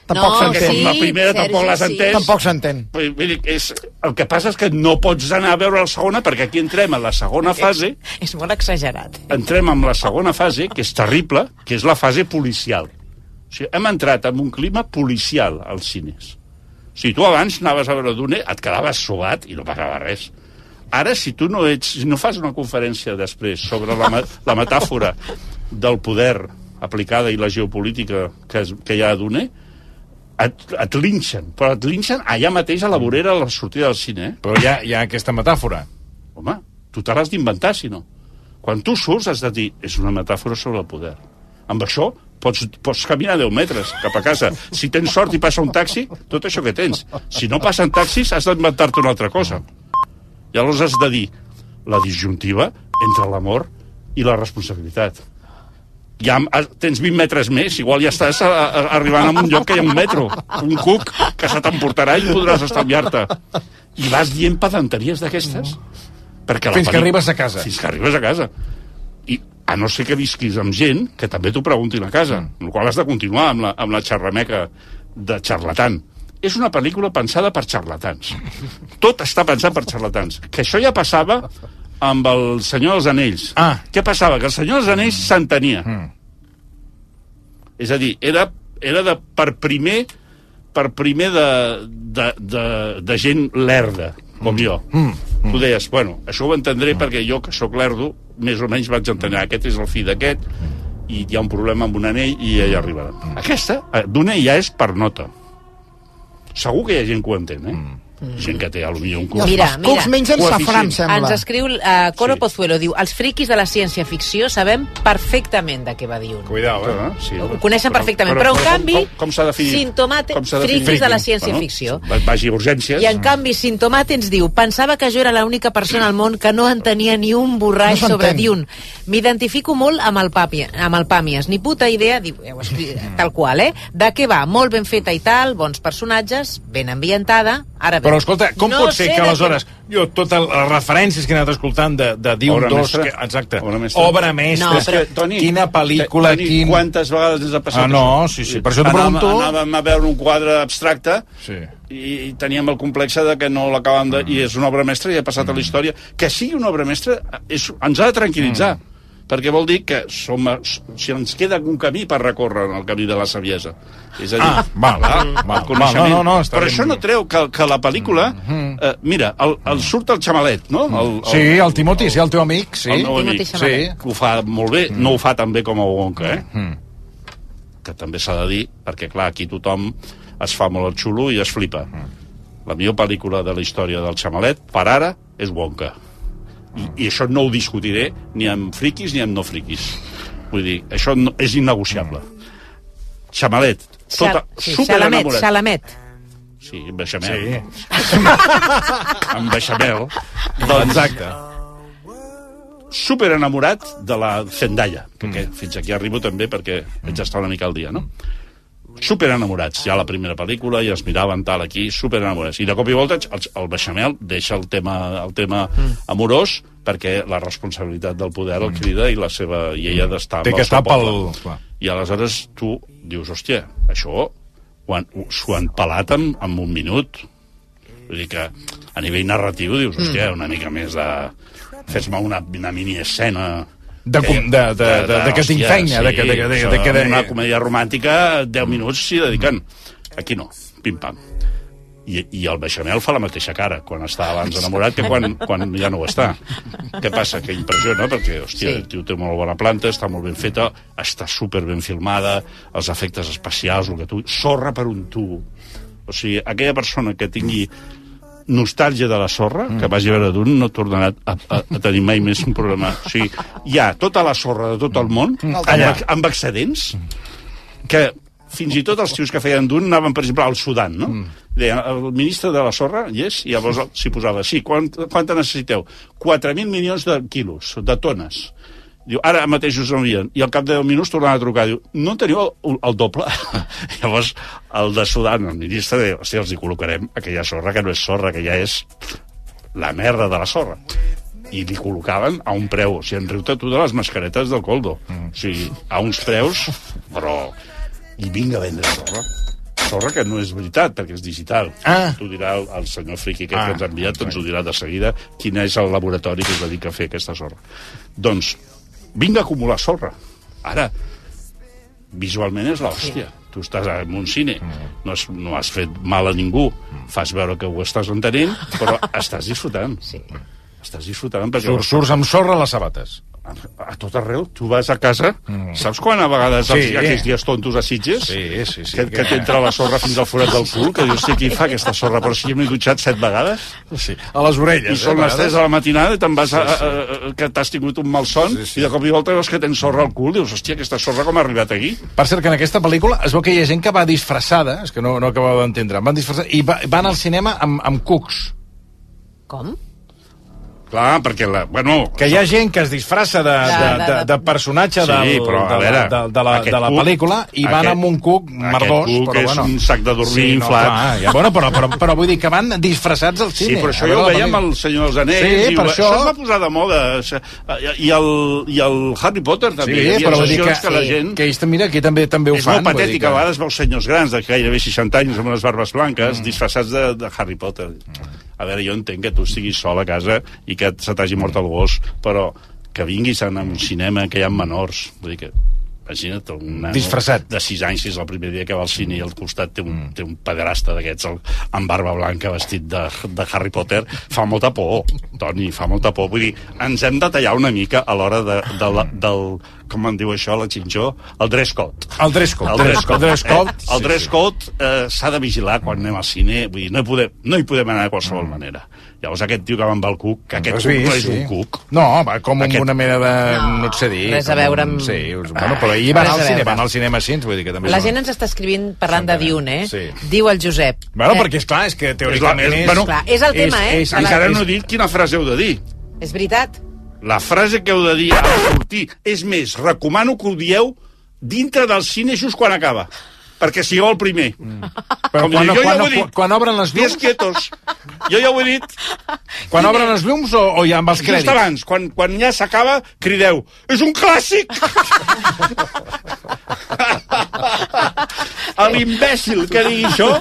tampoc s'entén. La primera tampoc l'has entès. Tampoc s'entén. El que passa és que no pots anar a veure la segona, perquè aquí entrem en la segona fase. És molt exagerat. Entrem en la segona fase, que és terrible, que és la fase policial. O sigui, hem entrat en un clima policial als cines. O sigui, tu abans anaves a veure Dune, et quedaves suat i no passava res. Ara, si tu no fas una conferència després sobre la metàfora del poder aplicada i la geopolítica que hi ha a Dune, et linxen. Però et linxen allà mateix a la vorera a la sortida del cine. Però hi ha aquesta metàfora. Home, tu te l'has d'inventar, si no. Quan tu surts has de dir, és una metàfora sobre el poder. Amb això pots caminar 10 metres cap a casa. Si tens sort i passa un taxi, tot això que tens. Si no passen taxis, has d'inventar-te una altra cosa. I llavors has de dir la disjuntiva entre l'amor i la responsabilitat. Ja tens 20 metres més, igual ja estàs arribant a un lloc que hi ha un metro, un cuc que se t'emportarà i podràs estalviar-te. I vas dient pedanteries d'aquestes. Fins que arribes a casa. Fins que arribes a casa. I a no ser que visquis amb gent que també t'ho preguntin a casa, amb la qual has de continuar amb la xerrameca de xarlatan. És una pel·lícula pensada per xarlatans. Tot està pensat per xarlatans. Que això ja passava amb el Senyor dels Anells. Què passava? Que el Senyor dels Anells s'entenia. És a dir, era per primer de gent lerda, com jo. Tu deies, bueno, això ho entendré perquè jo, que sóc lerdo, més o menys vaig entendre, aquest és el fill d'aquest, i hi ha un problema amb un anell i ell arribarà. Aquesta, Dune ja és per nota. Segur que hi ha gent que ho entén, gent que té potser un curs. Mira. Cucs mengen safrà, em sembla. Ens escriu Coro Pozuelo, diu, els friquis de la ciència-ficció sabem perfectament de què va dir un. Cuidao, Sí, ho coneixen perfectament, però en canvi, com s'ha definit? Friquis de la ciència-ficció. Vagi a urgències. I en canvi, Sintomate ens diu, pensava que jo era l'única persona al món que no entenia ni un borrall sobre Dune. M'identifico molt amb el Pàmies. Ni puta idea, diu, tal qual, de què va? Molt ben feta i tal, bons personatges, ben ambientada. Ara bé, però escolta, com pot ser que aleshores jo totes les referències que he anat escoltant de Dune 2, exacte, obra mestra, quina pel·lícula, quantes vegades ens ha passat això? Sí, per això t'ho pregunto. Anàvem a veure un quadre abstracte i teníem el complexe de que no l'acabàvem de... I és una obra mestra i ha passat a la història. Que sigui una obra mestra ens ha de tranquil·litzar, perquè vol dir que si ens queda un camí per recórrer en el camí de la saviesa. És a dir, el coneixement. Però això no treu que la pel·lícula... Mira, surt el Xamalet, no? Sí, el Timothy, sí, el teu amic. El meu amic, ho fa molt bé, no ho fa tan bé com a Wonka, que també s'ha de dir, perquè clar, aquí tothom es fa molt el xulo i es flipa. La millor pel·lícula de la història del Xamalet, per ara, és Wonka. I això no ho discutiré ni amb friquis ni amb no friquis. Vull dir, això és innegociable. Xamalet, superenamorat. Xalamet. Sí, amb beixamel. Amb beixamel. Exacte. Superenamorat de la Zendaya, perquè fins aquí arribo també perquè vaig estar una mica al dia, no? Superenamorats, ja la primera pel·lícula, i es miraven tal aquí, superenamorats. I de cop i volta el beixamel deixa el tema amorós perquè la responsabilitat del poder el crida i ella ha d'estar amb el seu poble. I aleshores tu dius, hòstia, això s'ho han pelat en un minut. Vull dir que a nivell narratiu dius, hòstia, una mica més de... Fes-me una mini-escena... de que tinc feina, de una comèdia romàntica, 10 minuts s'hi dediquen. Aquí no, pim-pam. I el beixamel fa la mateixa cara quan està abans enamorat que quan ja no ho està. Què passa? Que impressiona, perquè, hòstia, el tio té molt bona planta, està molt ben feta, està super ben filmada, els efectes especials, el que tu... Sorra per un tubo. O sigui, aquella persona que tingui nostàlgia de la sorra, que vagi a veure Dune, no tornarà a tenir mai més un problema. O sigui, hi ha tota la sorra de tot el món, amb excedents, que fins i tot els tios que feien Dune anaven, per exemple, al Sudan, no? Deien, el ministre de la sorra, i llavors s'hi posava, sí, quanta necessiteu? 4.000 milions de quilos, de tones. Diu, ara mateix us envien. I al cap de 10 minuts tornaven a trucar. Diu, no teniu el doble? Llavors, el de Sudan, el ministre, diu, hòstia, els hi col·locarem aquella sorra que no és sorra, que ja és la merda de la sorra. I li col·locaven a un preu. O sigui, en riu-te tu de les mascaretes del Coldo. O sigui, a uns preus, però... I vinga a vendre sorra. sorra que no és veritat, perquè és digital. T'ho dirà el senyor Friki que ens ha enviat, ens ho dirà de seguida quin és el laboratori que es dedica a fer aquesta sorra. Doncs, vinga a acumular sorra. Ara, visualment és l'hòstia. Tu estàs en un cine, no has fet mal a ningú, fas veure que ho estàs entenent, però estàs disfrutant. Sí. Estàs disfrutant perquè... Surts amb sorra a les sabates. A tot arreu, tu vas a casa, saps quan a vegades aquells dies tontos a Sitges? Sí. Que t'entra la sorra fins al forat del cul, que dius, qui fa aquesta sorra? Però si m'he dutxat 7 vegades. Sí, a les orelles. I són les 3 de la matinada i te'n vas que t'has tingut un malson i de cop i volta veus que tens sorra al cul, dius, hòstia, aquesta sorra com ha arribat aquí? Per cert, que en aquesta pel·lícula es veu que hi ha gent que va disfressada, és que no acabava d'entendre, van disfressada i van al cinema amb cucs. Com? Clar, perquè que hi ha gent que es disfressa de personatge de la pel·lícula i van amb un cuc merdós. Aquest cuc és un sac de dormir inflat. Però vull dir que van disfressats al cine. Sí, però això ja ho veiem al Senyor dels Anells. Això es va posar de moda. I el Harry Potter també. Sí, però vull dir que ells, mira, aquí també ho fan. És molt patètic, a vegades veus senyors grans de gairebé 60 anys amb unes barbes blanques disfressats de Harry Potter. A veure, jo entenc que tu estiguis sol a casa i que se t'hagi mort el gos, però que vinguis a un cinema que hi ha menors. Vull dir que, imagina't, un nen de 6 anys, si és el primer dia que va al cine i al costat té un pederasta d'aquests amb barba blanca vestit de Harry Potter, fa molta por, Toni, fa molta por. Vull dir, ens hem de tallar una mica a l'hora del com en diu això, la xinxó, el dress code. El dress code. El dress code s'ha de vigilar quan anem al cine, vull dir, no hi podem anar de qualsevol manera. Llavors aquest tio que va amb el cuc, que aquest cuc no és un cuc. No, va com una mena de... no et sé dir. Res a veure amb... Sí, bueno, però ahir van al cinema així, vull dir que també... La gent ens està escrivint parlant de Dune, Sí. Diu el Josep. Bueno, perquè és que teòricament és el tema, encara no he dit quina frase heu de dir. És veritat. La frase que heu de dir al sortir, és més, recomano que ho dieu dintre del cine just quan acaba, perquè sigueu el primer. Però quan obren les llums... Quietos. Jo ja ho he dit. Quan obren els llums o ja amb els crèdits? Just abans, quan ja s'acaba, crideu, és un clàssic! L'imbècil que digui això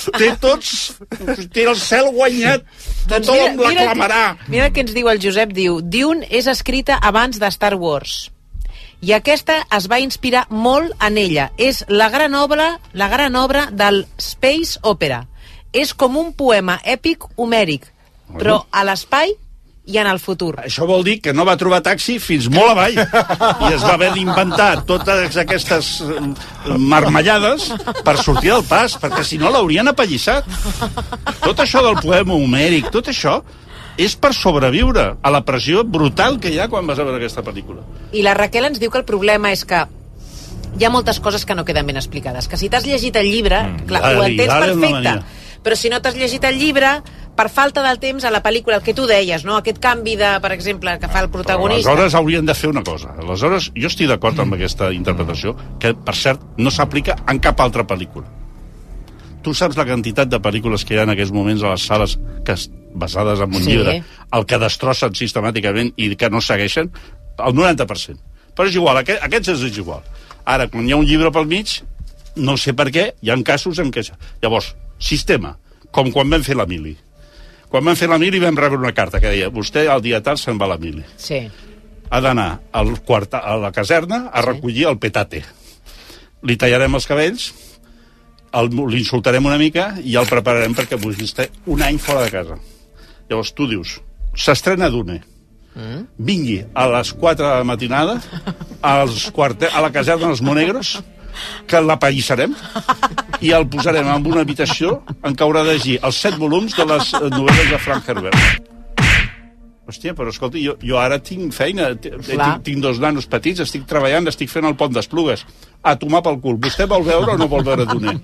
té el cel guanyat, tothom l'aclamarà. Mira què ens diu el Josep, diu Dune és escrita abans de Star Wars i aquesta es va inspirar molt en ella. És la gran obra del Space Opera. És com un poema èpic homèric, però a l'espai i en el futur. Això vol dir que no va trobar taxi fins molt avall i es va haver d'inventar totes aquestes marmellades per sortir del pas, perquè si no l'haurien apallissat. Tot això del poema homèric, tot això és per sobreviure a la pressió brutal que hi ha quan vas a veure aquesta pel·lícula. I la Raquel ens diu que el problema és que hi ha moltes coses que no queden ben explicades, que si t'has llegit el llibre, clar, ho entens perfecte, però si no t'has llegit el llibre, per falta del temps a la pel·lícula, el que tu deies, no? Aquest canvi de, per exemple, que fa el protagonista. Però aleshores haurien de fer una cosa. Aleshores, jo estic d'acord amb aquesta interpretació, que, per cert, no s'aplica en cap altra pel·lícula. Tu saps la quantitat de pel·lícules que hi ha en aquests moments a les sales basades en un llibre, el que destrossen sistemàticament i que no segueixen? El 90%. Però és igual, aquests és igual. Ara, quan hi ha un llibre pel mig, no sé per què, hi ha casos en què... Llavors, sistema, com quan vam fer la mili. Quan vam fer la mili vam rebre una carta que deia vostè el dia tal se'n va a la mili. Sí. Ha d'anar a la caserna a recollir el petate. Li tallarem els cabells, l'insultarem una mica i el prepararem perquè vulgui estar un any fora de casa. Llavors tu dius, s'estrena Dune. Vingui a les 4 de la matinada a la caserna dels Monegros, que l'apallissarem i el posarem en una habitació en què haurà de llegir els 7 volums de les novel·les de Frank Herbert. Hòstia, però escolta, jo ara tinc feina, tinc 2 nanos petits, estic treballant, estic fent el pont d'Esplugues. A tomar pel cul. Vostè vol veure o no vol veure Dune?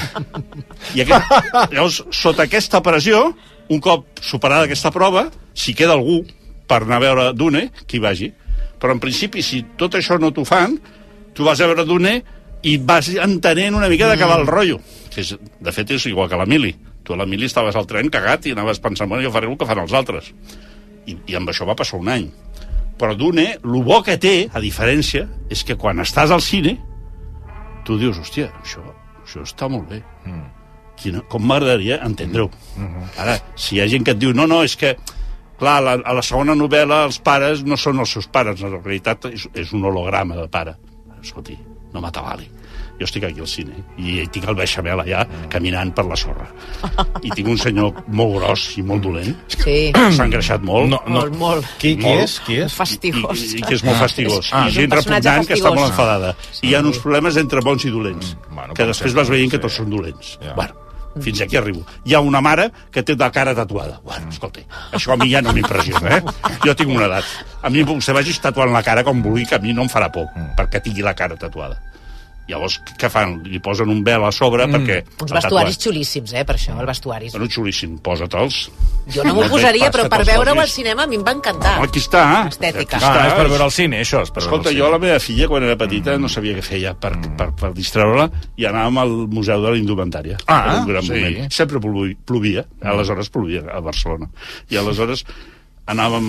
Llavors, sota aquesta pressió, un cop superada aquesta prova, si queda algú per anar a veure Dune, qui vagi. Però en principi, si tot això no t'ho fan, tu vas a veure Dune i vas entenent una mica d'acabar el rotllo. De fet, és igual que la mili. Tu a la mili estaves al tren cagat i anaves pensant, bueno, jo faré el que fan els altres. I amb això va passar un any. Però Dune, el bo que té, a diferència, és que quan estàs al cine, tu dius, hòstia, això això està molt bé. Com m'agradaria entendre-ho. Ara, si hi ha gent que et diu, no, és que, clar, a la segona novel·la els pares no són els seus pares, en realitat és un holograma de pare. Escolti, no m'atabali. Jo estic aquí al cine i tinc el beixamel allà caminant per la sorra. I tinc un senyor molt gros i molt dolent. Sí. S'ha engreixat molt. Molt. Qui és? Fastigós. I que és molt fastigós. És I gent repugnant que està molt enfadada. I hi ha uns problemes entre bons i dolents, que després vas veient que tots són dolents. Bueno, fins aquí arribo. Hi ha una mare que té la cara tatuada. Bueno, escolta, això a mi ja no m'impressiona, Jo tinc una edat. A mi vostè vagi tatuant la cara com vulgui, que a mi no em farà por, perquè tingui la cara tatuada. Llavors, què fan? Li posen un vel a sobre perquè... Uns vestuaris xulíssims, per això, el vestuari. Bueno, xulíssim, posa-te'ls. Jo no m'ho posaria, però per veure-ho al cinema a mi em va encantar. Aquí està. Estètica. És per veure al cine, això. Escolta, jo la meva filla, quan era petita, no sabia què feia per distreure-la, i anàvem al Museu de la Indumentària. Un gran moment. Sempre plovia, aleshores plovia a Barcelona. I aleshores anàvem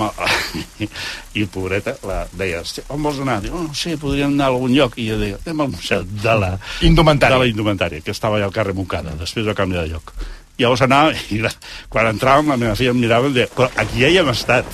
i pobreta deia, on vols anar? Diu, no sé, podríem anar a algun lloc. I jo deia, anem al Museu de la Indumentària, que estava allà al carrer Montcada. Després va canviar de lloc. I llavors anàvem, i quan entràvem la meva filla em mirava i deia, però aquí ja hi hem estat.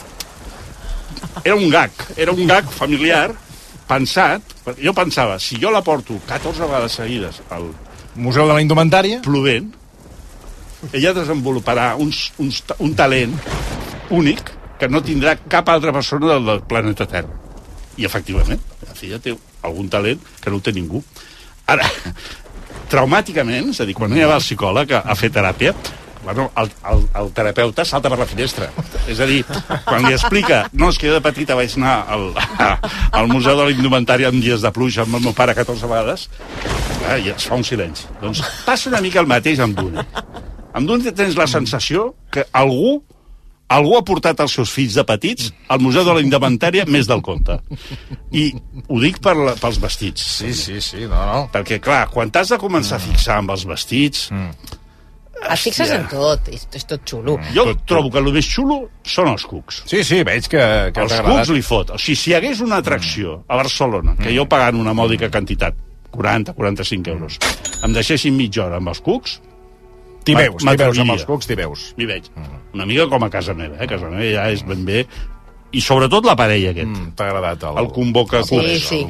Era un gag familiar pensat, jo pensava, si jo la porto 14 vegades seguides al Museu de la Indumentària, plovent, ella desenvoluparà un talent únic que no tindrà cap altra persona del planeta Terra. I, efectivament, la filla té algun talent que no ho té ningú. Ara, traumàticament, és a dir, quan ella va al psicòleg a fer teràpia, bueno, el terapeuta salta per la finestra. És a dir, quan li explica, no, és que jo de petita vaig anar al Museu de la Indumentària en dies de pluja amb el meu pare 14 vegades, i es fa un silenci. Doncs passa una mica el mateix amb Dune. Amb Dune tens la sensació que algú ha portat els seus fills de petits al Museu de la Indumentària més del compte. I ho dic pels vestits. Sí, no. Perquè, clar, quan t'has de començar a fixar amb els vestits... Et fixes en tot, és tot xulo. Jo trobo que el més xulo són els cucs. Sí, veig que els cucs li fot. O sigui, si hi hagués una atracció a Barcelona, que jo pagant una mòdica quantitat, 40-45 euros, em deixessin mitja hora amb els cucs... T'hi veus amb els cucs, t'hi veus. M'hi veig. Una mica com a casa meva, Casa meva ja és ben bé... I sobretot l'aparell aquest. T'ha agradat el convoca cucs. Sí.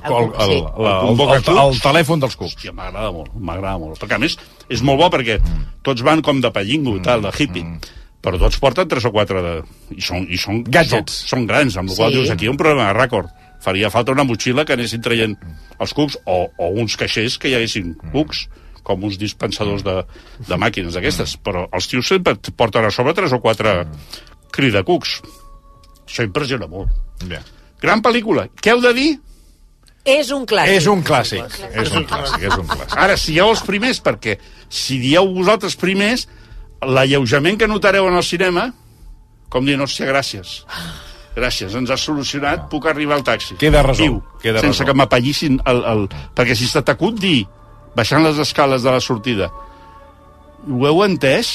El telèfon dels cucs. Hòstia, m'agrada molt. Perquè, a més, és molt bo perquè tots van com de pallingo, tal, de hippie. Però tots porten 3 o 4 i són gadgets. Són grans, amb la qual dius, aquí hi ha un problema de rècord. Faria falta una motxilla que anessin traient els cucs o uns caixers que hi haguessin cucs, com uns dispensadors de màquines d'aquestes. Però els tios sempre porten a sobre 3 o 4 cridacucs. Això impressiona molt. Gran pel·lícula. Què heu de dir? És un clàssic. És un clàssic. Ara, sigueu els primers, perquè si dieu vosaltres primers, l'alleujament que notareu en el cinema, com dient, hòstia, gràcies, ens has solucionat, puc arribar al taxi. Queda resolt. Sense que m'apallissin perquè si t'acut dir, baixant les escales de la sortida, ho heu entès?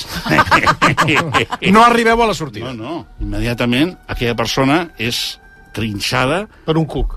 No arribeu a la sortida. No. Immediatament aquella persona és trinxada per un cuc.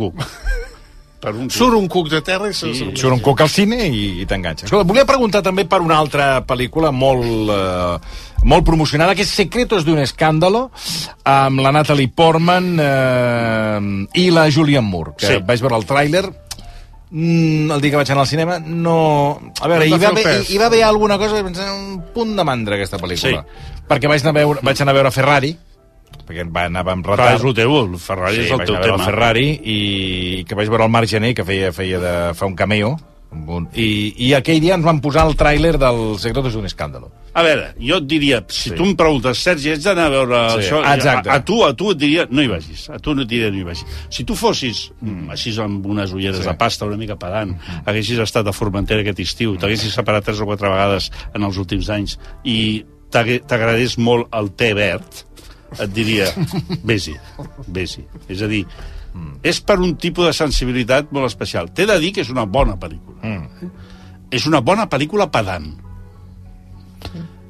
Surt un cuc de terra i surt un cuc al cine i t'enganxa. Escolta, volia preguntar també per una altra pel·lícula molt promocionada, que és Secretos de un escàndalo, amb la Natalie Portman i la Julianne Moore, que vaig veure el tràiler. El dia que vaig anar al cinema a veure, hi va haver alguna cosa que pensava un punt de mandra aquesta pel·lícula, perquè vaig anar a veure Ferrari, perquè anàvem retard. És el teu, el Ferrari és el teu tema. Ferrari, i que vaig veure el Marc Gené, que fa un cameo, i aquell dia ens van posar el tràiler del Secretos d'un escàndalo. A veure, jo et diria, si tu em preguntes, Sergi, ets d'anar a veure això, a tu et diria, no hi vagis. Si tu fossis així amb unes ulleres de pasta, una mica pedant, haguessis estat a Formentera aquest estiu, t'haguessis separat 3 o 4 vegades en els últims anys i t'agradés molt el te verd, et diria, vés-hi. És a dir, és per un tipus de sensibilitat molt especial. T'he de dir que és una bona pel·lícula. És una bona pel·lícula pedant.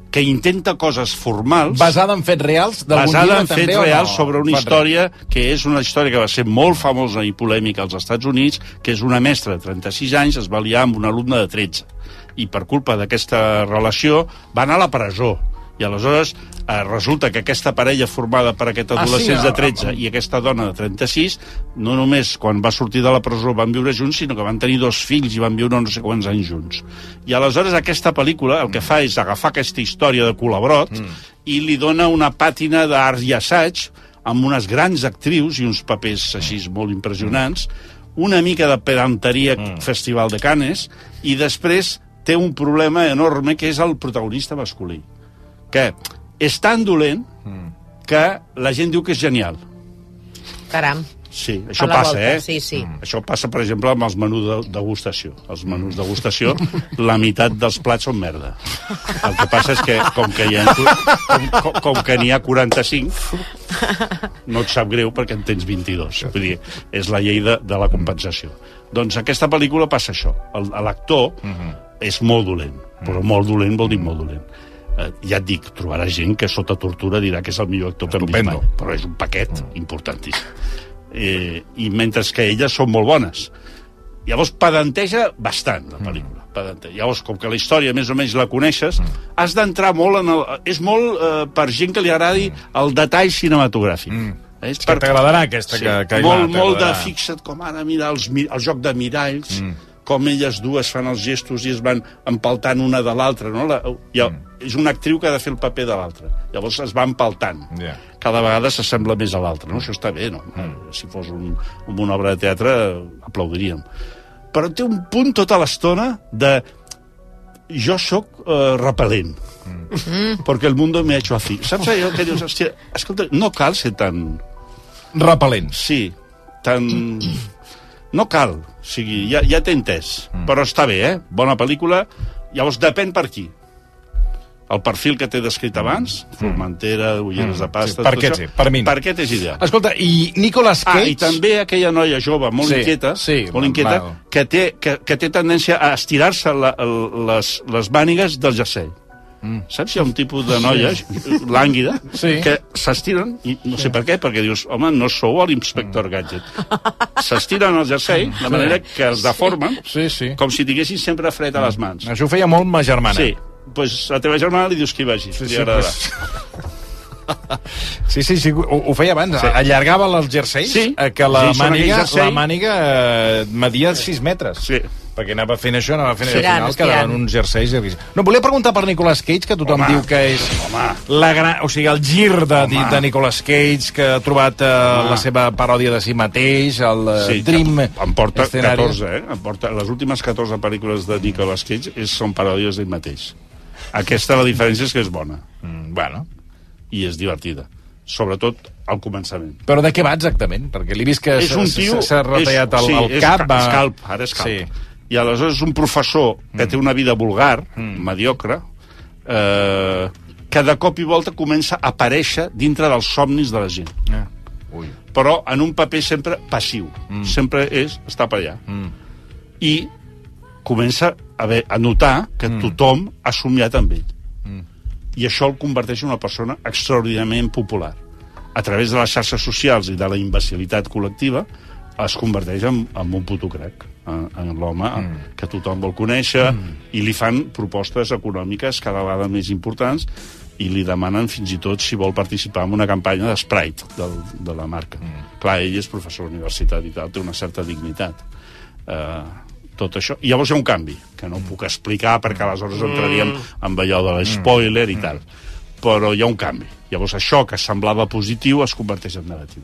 que intenta coses formals... Basada en fets reals d'algun llibre, també, o no? Basada en fets reals sobre una història que és una història que va ser molt famosa i polèmica als Estats Units, que és una mestra de 36 anys, es va liar amb un alumne de 13. I per culpa d'aquesta relació va anar a la presó. I aleshores resulta que aquesta parella formada per aquest adolescent de 13 i aquesta dona de 36, no només quan va sortir de la presó van viure junts, sinó que van tenir 2 fills i van viure no sé quants anys junts. I aleshores aquesta pel·lícula el que fa és agafar aquesta història de culabrot i li dona una pàtina d'art i assaig amb unes grans actrius i uns papers així molt impressionants, una mica de pedanteria Festival de Cannes, i després té un problema enorme que és el protagonista masculí, que és tan dolent que la gent diu que és genial. Caram. Sí, això passa, volta. Sí, sí. Això passa, per exemple, amb els menús de degustació. Els menús de degustació, la meitat dels plats són merda. El que passa és que, com que n'hi ha 45, no et sap greu perquè en tens 22. Vull dir, és la llei de la compensació. Doncs aquesta pel·lícula passa això. L'actor és molt dolent, però molt dolent vol dir molt dolent. Ja et dic, trobarà gent que sota tortura dirà que és el millor actor que hem vist mai, però és un paquet importantíssim. I mentre que elles són molt bones. Llavors pedanteja bastant la pel·lícula. Llavors, com que la història més o menys la coneixes, has d'entrar molt en el... És molt per gent que li agradi el detall cinematogràfic. És que t'agradarà aquesta que molt de fixa't com ara mirar el joc de miralls, com elles dues fan els gestos i es van empaltant una de l'altra, no? És una actriu que ha de fer el paper de l'altra. Llavors es va empaltant. Cada vegada s'assembla més a l'altra, no? Això està bé, no? Si fos una obra de teatre, aplaudiríem. Però té un punt tota l'estona de... Jo sóc repel·lent. Perquè el mundo me ha hecho así. Saps allò que dius, hòstia, escolta, no cal ser tan... Repel·lent. Sí, tan... No cal, o sigui, ja t'he entès. Però està bé, Bona pel·lícula. Llavors, depèn per qui. El perfil que t'he descrit abans, Formentera, ulleres de pasta... Per aquest sí, per mi. Per aquest és ideal. Escolta, i Nicolas Cage... I també aquella noia jove, molt inquieta, que té tendència a estirar-se les mànigues del jersei. Saps? Hi ha un tipus de noies lànguida que s'estiren, i no sé per què, perquè dius, home, no sou l'inspector Gadget. S'estiren el jersei de manera que els deformen com si tinguessin sempre fred a les mans. Això ho feia molt ma germana. Sí, doncs a la teva germana li dius que hi vagi, li agradarà. Sí, ho feia abans. Allargava els jerseis, que la màniga media 6 metres. Sí. Perquè anava fent això, al final quedaven uns jerseis... No, volia preguntar per Nicolas Cage, que tothom diu que és el gir de Nicolas Cage, que ha trobat la seva paròdia de si mateix, el Dream... Em porta 14, les últimes 14 pel·lícules de Nicolas Cage són paròdies d'ell mateix. Aquesta, la diferència és que és bona. Bueno. I és divertida. Sobretot al començament. Però de què va exactament? Perquè l'he vist que s'ha retallat el cap. Ara és calp. I aleshores és un professor que té una vida vulgar, mediocre, que de cop i volta comença a aparèixer dintre dels somnis de la gent. Però en un paper sempre passiu. Sempre està per allà. I comença a notar que tothom ha somiat amb ell. I això el converteix en una persona extraordinàriament popular. A través de les xarxes socials i de la imbecilitat col·lectiva es converteix en un puto crec, en l'home que tothom vol conèixer, i li fan propostes econòmiques cada vegada més importants i li demanen fins i tot si vol participar en una campanya de Sprite de la marca. Clar, ell és professor d'universitat i tal, té una certa dignitat. Tot això. I llavors hi ha un canvi, que no puc explicar perquè aleshores entraríem amb allò de l'espoiler i tal. Però hi ha un canvi. Llavors això que semblava positiu es converteix en negatiu.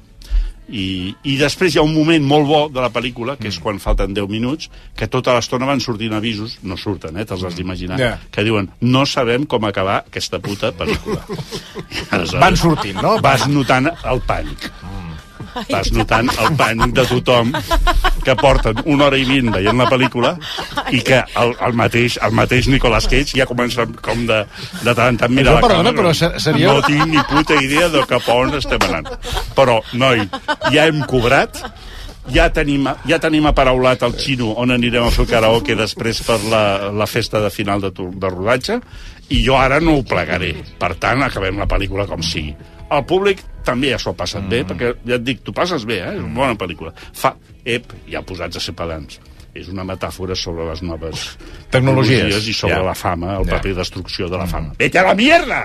I després hi ha un moment molt bo de la pel·lícula, que és quan falten 10 minuts, que tota l'estona van sortint avisos, no surten, te'ls has d'imaginar, que diuen, no sabem com acabar aquesta puta pel·lícula. Van sortint, no? Vas notant el pànic. Vas notant el pànic de tothom que porten 1 hora i 20 veient la pel·lícula i que el mateix Nicolas Cage ja comença com de tant en tant mirar la càmera. No tinc ni puta idea de cap a on estem anant. Però, noi, ja hem cobrat, ja tenim aparaulat el xino on anirem a fer el karaoke després per la festa de final de rodatge, I jo ara no ho plegaré. Per tant, acabem la pel·lícula com sigui. El públic també ja s'ho ha passat bé, perquè ja et dic, tu passes bé, és una bona pel·lícula. Ja posats a ser pedants. És una metàfora sobre les noves tecnologies i sobre la fama, el paper de destrucció de la fama. Vete a la mierda!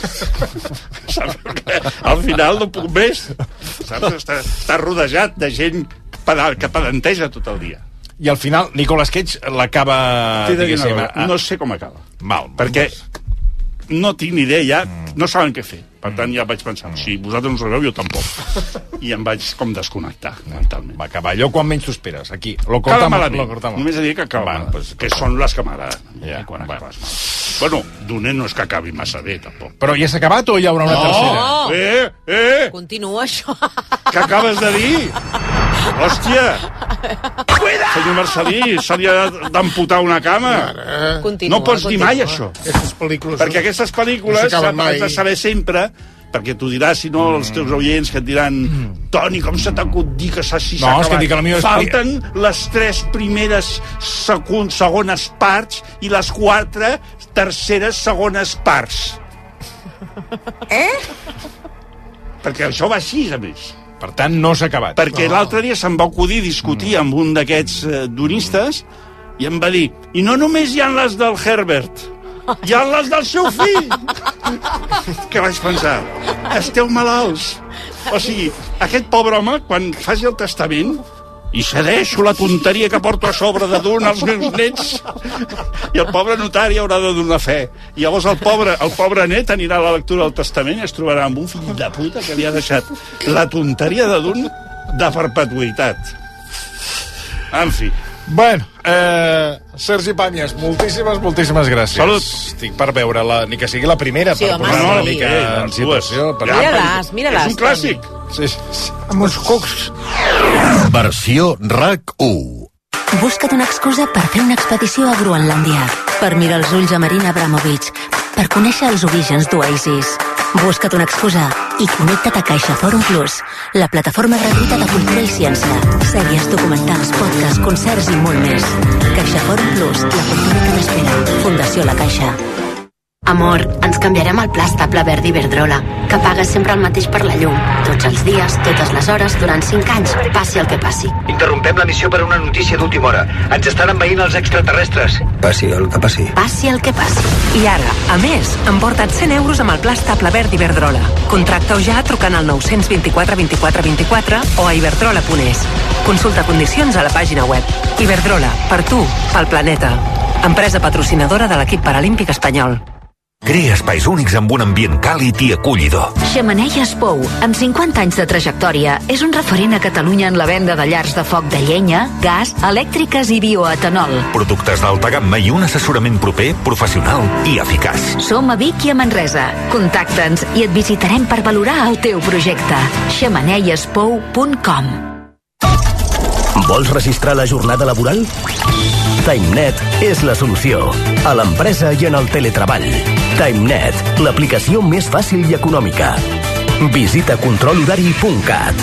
Al final no puc més. Està rodejat de gent que pedanteja tot el dia. I al final, Nicolas Cage l'acaba... No sé com acaba. Perquè no tinc ni idea, ja no saben què fer. Per tant, ja vaig pensar, si vosaltres no ho sabeu, jo tampoc. I em vaig com desconnectar mentalment. Va acabar allò quan menys t'ho esperes, aquí. Acaba malament. Només he dit que acaba malament, que són les que m'agraden. Quan acabes mal. Bueno, Dune no és que acabi massa bé, tampoc. Però ja s'ha acabat o hi haurà una tercera? Continua això. Què acabes de dir? Hòstia! Senyor Marcelí, se li ha d'amputar una cama. No pots dir mai això. Perquè aquestes pel·lícules has de saber sempre, perquè tu diràs, si no, els teus oients que et diran Toni, com se t'acut dir que s'ha acabat? Falten les 3 primeres segones parts i les 4 terceres segones parts. Perquè això va així, a més. Per tant, no s'ha acabat. Perquè l'altre dia se'm va acudir discutir amb un d'aquests dunistes i em va dir, i no només hi ha les del Herbert, hi ha les del seu fill. Què vaig pensar? Esteu malalts. O sigui, aquest pobre home, quan faci el testament, i cedeixo la tonteria que porto a sobre de Dune als meus nets, i el pobre notari haurà de donar fe. I llavors el pobre net anirà a la lectura del testament i es trobarà amb un fill de puta que li ha deixat la tonteria de Dune de perpetuïtat. En fi. Bueno, Sergi Pàmies, moltíssimes gràcies. Salut. Estic per veure-la, ni que sigui la primera, per posar una mica en situació. Mira-les. És un clàssic. Sí. Amb uns cucs. Versió RAC1. Busca't una excusa per fer una expedició a Groenlàndia, per mirar els ulls a Marina Abramovic, per conèixer els orígens d'Oasis. Busca't una excusa i connecta't a CaixaForum Plus, la plataforma gratuïta de cultura i ciència, sèries, documentals, podcasts, concerts i molt més. CaixaForum Plus, la cultura que t'espera. Fundació La Caixa. Amor, ens canviarem al pla estable verd Iberdrola, que pagues sempre el mateix per la llum, tots els dies, totes les hores, durant 5 anys, passi el que passi. Interrompem la missió per una notícia d'última hora. Ens estan envaint els extraterrestres. Passi el que passi. Passi el que passi. I ara, a més, emporta't 100 euros amb el pla estable verd Iberdrola. Contracta-ho ja trucant al 924 24 24 o a iberdrola.es. Consulta condicions a la pàgina web. Iberdrola, per tu, pel planeta. Empresa patrocinadora de l'equip paralímpic espanyol. Crea espais únics amb un ambient càlid i acollidor. Xemeneies Pou, amb 50 anys de trajectòria, és un referent a Catalunya en la venda de llars de foc de llenya, gas, elèctriques i bioetanol. Productes d'alta gamma i un assessorament proper, professional i eficaç. Som a Vic i a Manresa. Contacta'ns i et visitarem per valorar el teu projecte. xemeneiespou.com. Vols registrar la jornada laboral? TimeNet és la solució. A l'empresa i en el teletreball. TimeNet, l'aplicació més fàcil i econòmica. Visita controlhorari.cat.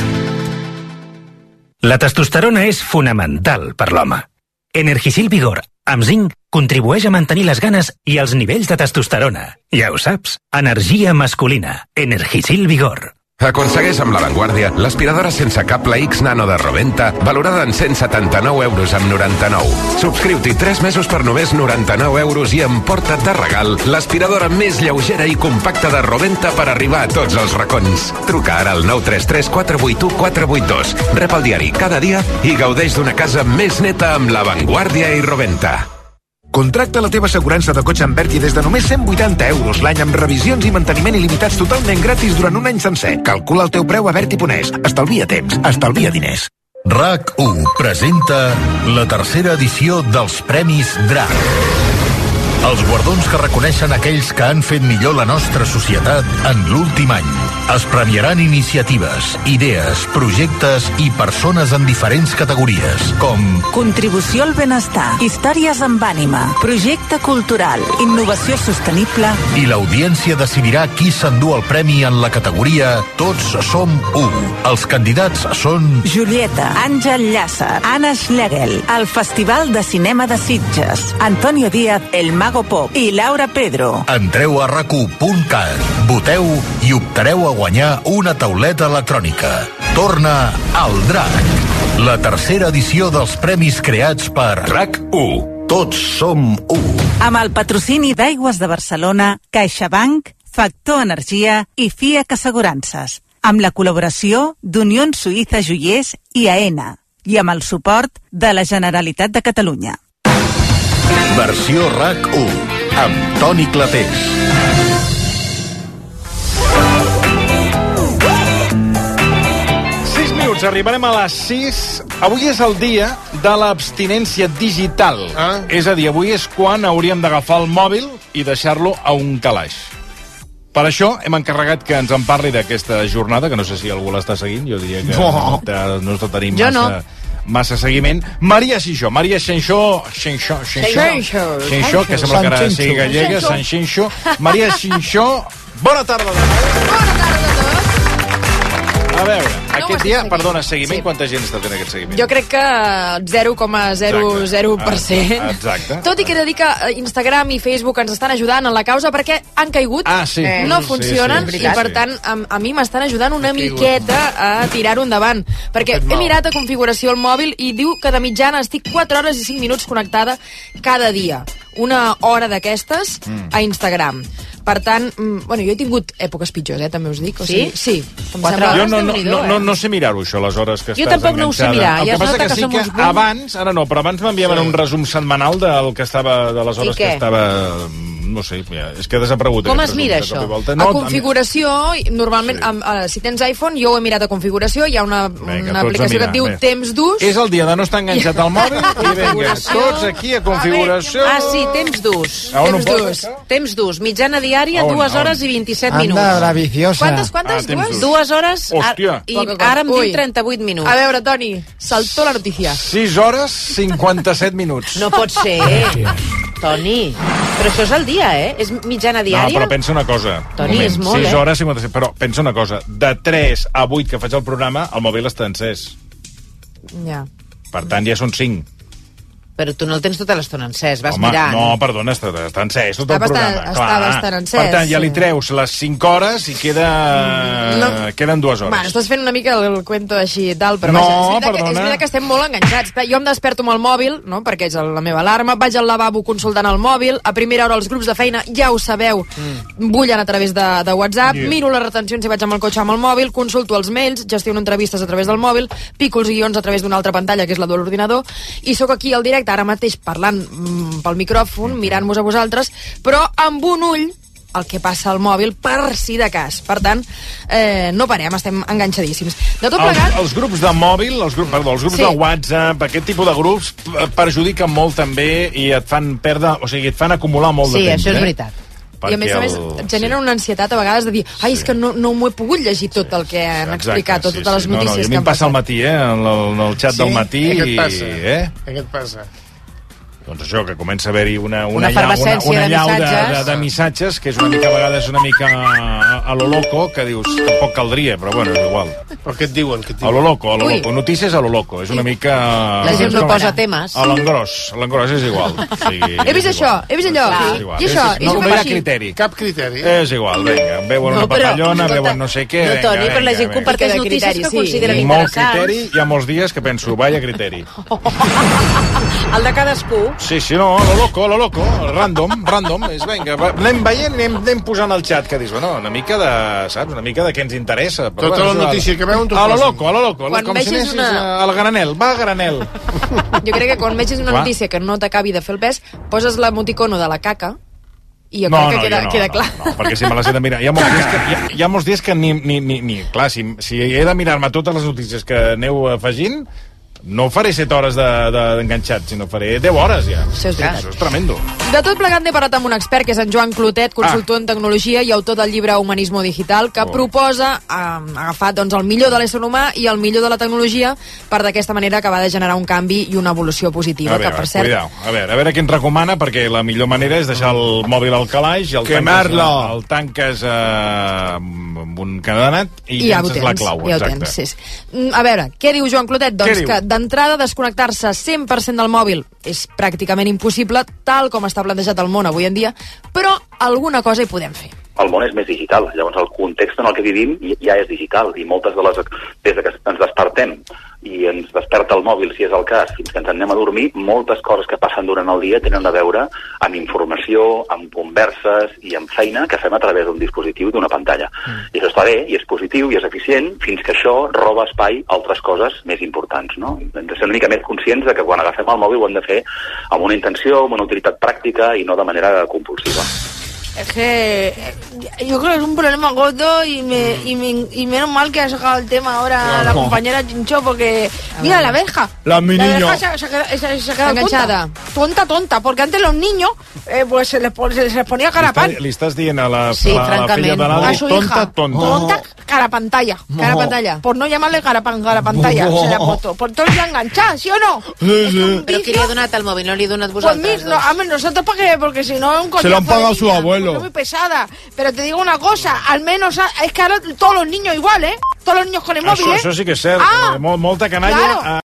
La testosterona és fonamental per l'home. Energisil Vigor, amb zinc, contribueix a mantenir les ganes i els nivells de testosterona. Ja ho saps, energia masculina. Energisil Vigor. Aconsegueix amb l'avantguàrdia l'aspiradora sense cable X Nano de Roventa, valorada en 179 euros amb 99. Subscriu-t'hi 3 mesos per només 99 euros i emporta't de regal l'aspiradora més lleugera i compacta de Roventa per arribar a tots els racons. Truca ara al 933 481 482. Rep el diari cada dia i gaudeix d'una casa més neta amb l'avantguàrdia i Roventa. Contracta la teva assegurança de cotxe amb Berti des de només 180 euros l'any amb revisions i manteniment il·limitats totalment gratis durant un any sencer. Calcula el teu preu a Berti.es. Estalvia temps, estalvia diners. RAC1 presenta la tercera edició dels Premis DRAC. Els guardons que reconeixen aquells que han fet millor la nostra societat en l'últim any. Es premiaran iniciatives, idees, projectes i persones en diferents categories, com contribució al benestar, històries amb ànima, projecte cultural, innovació sostenible. I l'audiència decidirà qui s'endú el premi en la categoria Tots som u. Els candidats són Julieta, Àngel Llàcer, Anna Schlegel, el Festival de Cinema de Sitges, Antonio Díaz, El Mago Santiago Pop i Laura Pedro. Entreu a rac1.cat, voteu i optareu a guanyar una tauleta electrònica. Torna al DRAC, la tercera edició dels premis creats per RAC1. Tots som u. Amb el patrocini d'Aigües de Barcelona, CaixaBank, Factor Energia i FIAC Assegurances, amb la col·laboració d'Unió Suïssa Joiers i AENA, i amb el suport de la Generalitat de Catalunya. Versió RAC1, amb Toni Clapés. Arribarem a les 6. Avui és el dia de l'abstinència digital. És a dir, avui és quan hauríem d'agafar el mòbil i deixar-lo a un calaix. Per això hem encarregat que ens en parli d'aquesta jornada, que no sé si algú l'està seguint, jo diria que no està tenint massa seguiment. Maria Xinxó, que sembla que ara sigui gallega, Sanxinxó. Maria Xinxó, bona tarda. Bona tarda a tots. A veure, aquest dia, perdona, seguiment, quanta gent està fent aquest seguiment? Jo crec que 0,00%. Exacte. Tot i que he de dir que Instagram i Facebook ens estan ajudant en la causa perquè han caigut, no funcionen, i per tant a mi m'estan ajudant una miqueta a tirar-ho endavant. Perquè he mirat a configuració el mòbil i diu que de mitjana estic 4 hores i 5 minuts connectada cada dia. Una hora d'aquestes a Instagram. Per tant, bueno, jo he tingut èpoques pitjors, també us dic. O sigui, sí? Jo no sé mirar-ho, això, les hores que estàs enganxada. Jo tampoc no ho sé mirar. El que passa que sí que abans, ara no, però abans m'enviaven un resum setmanal del que estava, de les hores que estava... No sé, és que ha desaparegut. Com es mira això? A configuració, normalment, si tens iPhone, jo ho he mirat a configuració, hi ha una aplicació que et diu temps d'ús. És el dia de no estar enganxat al mòbil i vinga, tots aquí a configuració. Sí, temps d'ús. Temps d'ús, mitjana diària, 2 hores i 27 minuts. Anda, la viciosa. Quantes? 2 hores i ara em diu 38 minuts. A veure, Toni, saltó la notícia. 6 hores, 57 minuts. No pot ser, Toni. Però això és el dia, És mitjana diària. No, però pensa una cosa. Toni, és molt, 6 hores, 57... Però pensa una cosa. De 3 a 8 que faig el programa, el mòbil està encès. Ja. Per tant, ja són 5. Però tu no el tens tota l'estona encès, vas mirant. No, perdona, està encès tot el programa. Està bastant encès. Per tant, ja li treus les 5 hores i queden 2 hores. Bueno, estàs fent una mica el cuento així i tal, però no, és veritat que estem molt enganxats. Jo em desperto amb el mòbil, no?, perquè és la meva alarma, vaig al lavabo consultant el mòbil, a primera hora els grups de feina, ja ho sabeu, bullen a través de WhatsApp, miro les retencions si vaig amb el cotxe amb el mòbil, consulto els mails, gestiono entrevistes a través del mòbil, pico els guions a través d'una altra pantalla, que és la de l'ordinador, i sóc aquí al directe ara mateix parlant pel micròfon, mirant-vos a vosaltres, però amb un ull el que passa al mòbil per si de cas. Per tant, no parem, estem enganxadíssims. De tot plegat... Els grups de mòbil, els grups de WhatsApp, aquest tipus de grups perjudiquen molt també i et fan perdre, o sigui, et fan acumular molt de temps. Sí, això és veritat. I a més generen una ansietat a vegades de dir és que no m'ho he pogut llegir tot el que han explicat, totes les notícies que han passat. A mi em passa al matí, en el xat del matí. Què et passa? Doncs això, que comença a haver-hi una llau de missatges, que és una mica, a vegades una mica a lo loco, que dius, tampoc caldria, però bueno, és igual. Però què et diuen? A lo loco, notícies a lo loco, és una mica... La gent no posa temes. A l'engròs és igual. He vist això, he vist allò, i això, no hi ha criteri. Cap criteri. És igual, vinga, veuen una papallona, veuen no sé què... No, Toni, però la gent comparteix notícies que consideren interessants. Molt criteri, hi ha molts dies que penso, vaya criteri. El de cadascú. Sí, no, a lo loco, random, és vinga, anem veient, anem posant al xat, que dius, bueno, una mica de, saps, una mica de què ens interessa. Però tota la notícia que veuen... A lo loco, com si anessis al granel, va a granel. Jo crec que quan vegis una notícia que no t'acabi de fer el pes, poses l'emoticono de la caca, i jo crec que queda clar. No, perquè si me les he de mirar... Hi ha molts dies que ni clar, si he de mirar-me totes les notícies que aneu afegint, no faré 7 hores d'enganxat, sinó faré 10 hores ja. Això és tremendo. De tot plegat n'he parlat amb un expert, que és en Joan Clotet, consultor en tecnologia i autor del llibre Humanismo Digital, que proposa agafar el millor de l'ésser humà i el millor de la tecnologia per d'aquesta manera acabar de generar un canvi i una evolució positiva. Cuidao. A veure què ens recomana, perquè la millor manera és deixar el mòbil al calaix i el tanques amb un cadenat i llences la clau. Ja ho tens, sí. A veure, què diu Joan Clotet? Doncs que d'entrada desconnectar-se 100% del mòbil és pràcticament impossible, tal com està plantejat el món avui en dia, però alguna cosa hi podem fer. El món és més digital, llavors el context en el que vivim ja és digital, i moltes de les... des que ens despertem i ens desperta el mòbil, si és el cas, fins que ens anem a dormir, moltes coses que passen durant el dia tenen a veure amb informació, amb converses i amb feina que fem a través d'un dispositiu, d'una pantalla. I això està bé, i és positiu, i és eficient, fins que això roba espai a altres coses més importants, no? Hem de ser una mica més conscients de que quan agafem el mòbil ho hem de fer amb una intenció, amb una utilitat pràctica i no de manera compulsiva. Es que yo creo que es un problema gordo y menos mal que ha sacado el tema ahora la compañera Chincho, porque mira la abeja. La abeja se ha quedado enganchada. Tonta, porque antes los niños pues se les ponía carapán. Le estás diciendo a la filla de a su hija. Tonta, carapantalla. Carapantalla. Por no llamarle carapantalla. Se le ha puesto. Por todo el día enganchada, ¿sí o no? Pero ¿quién le ha donat el móvil? No le ha donat vosaltres? Pues nosotros para qué, porque si no es un coñazo. Se lo han pagado su abuelo. Es muy pesada, pero te digo una cosa, al menos es que ahora todos los niños igual, todos los niños con el móvil, Això sí que és cert, molta canalla... Claro.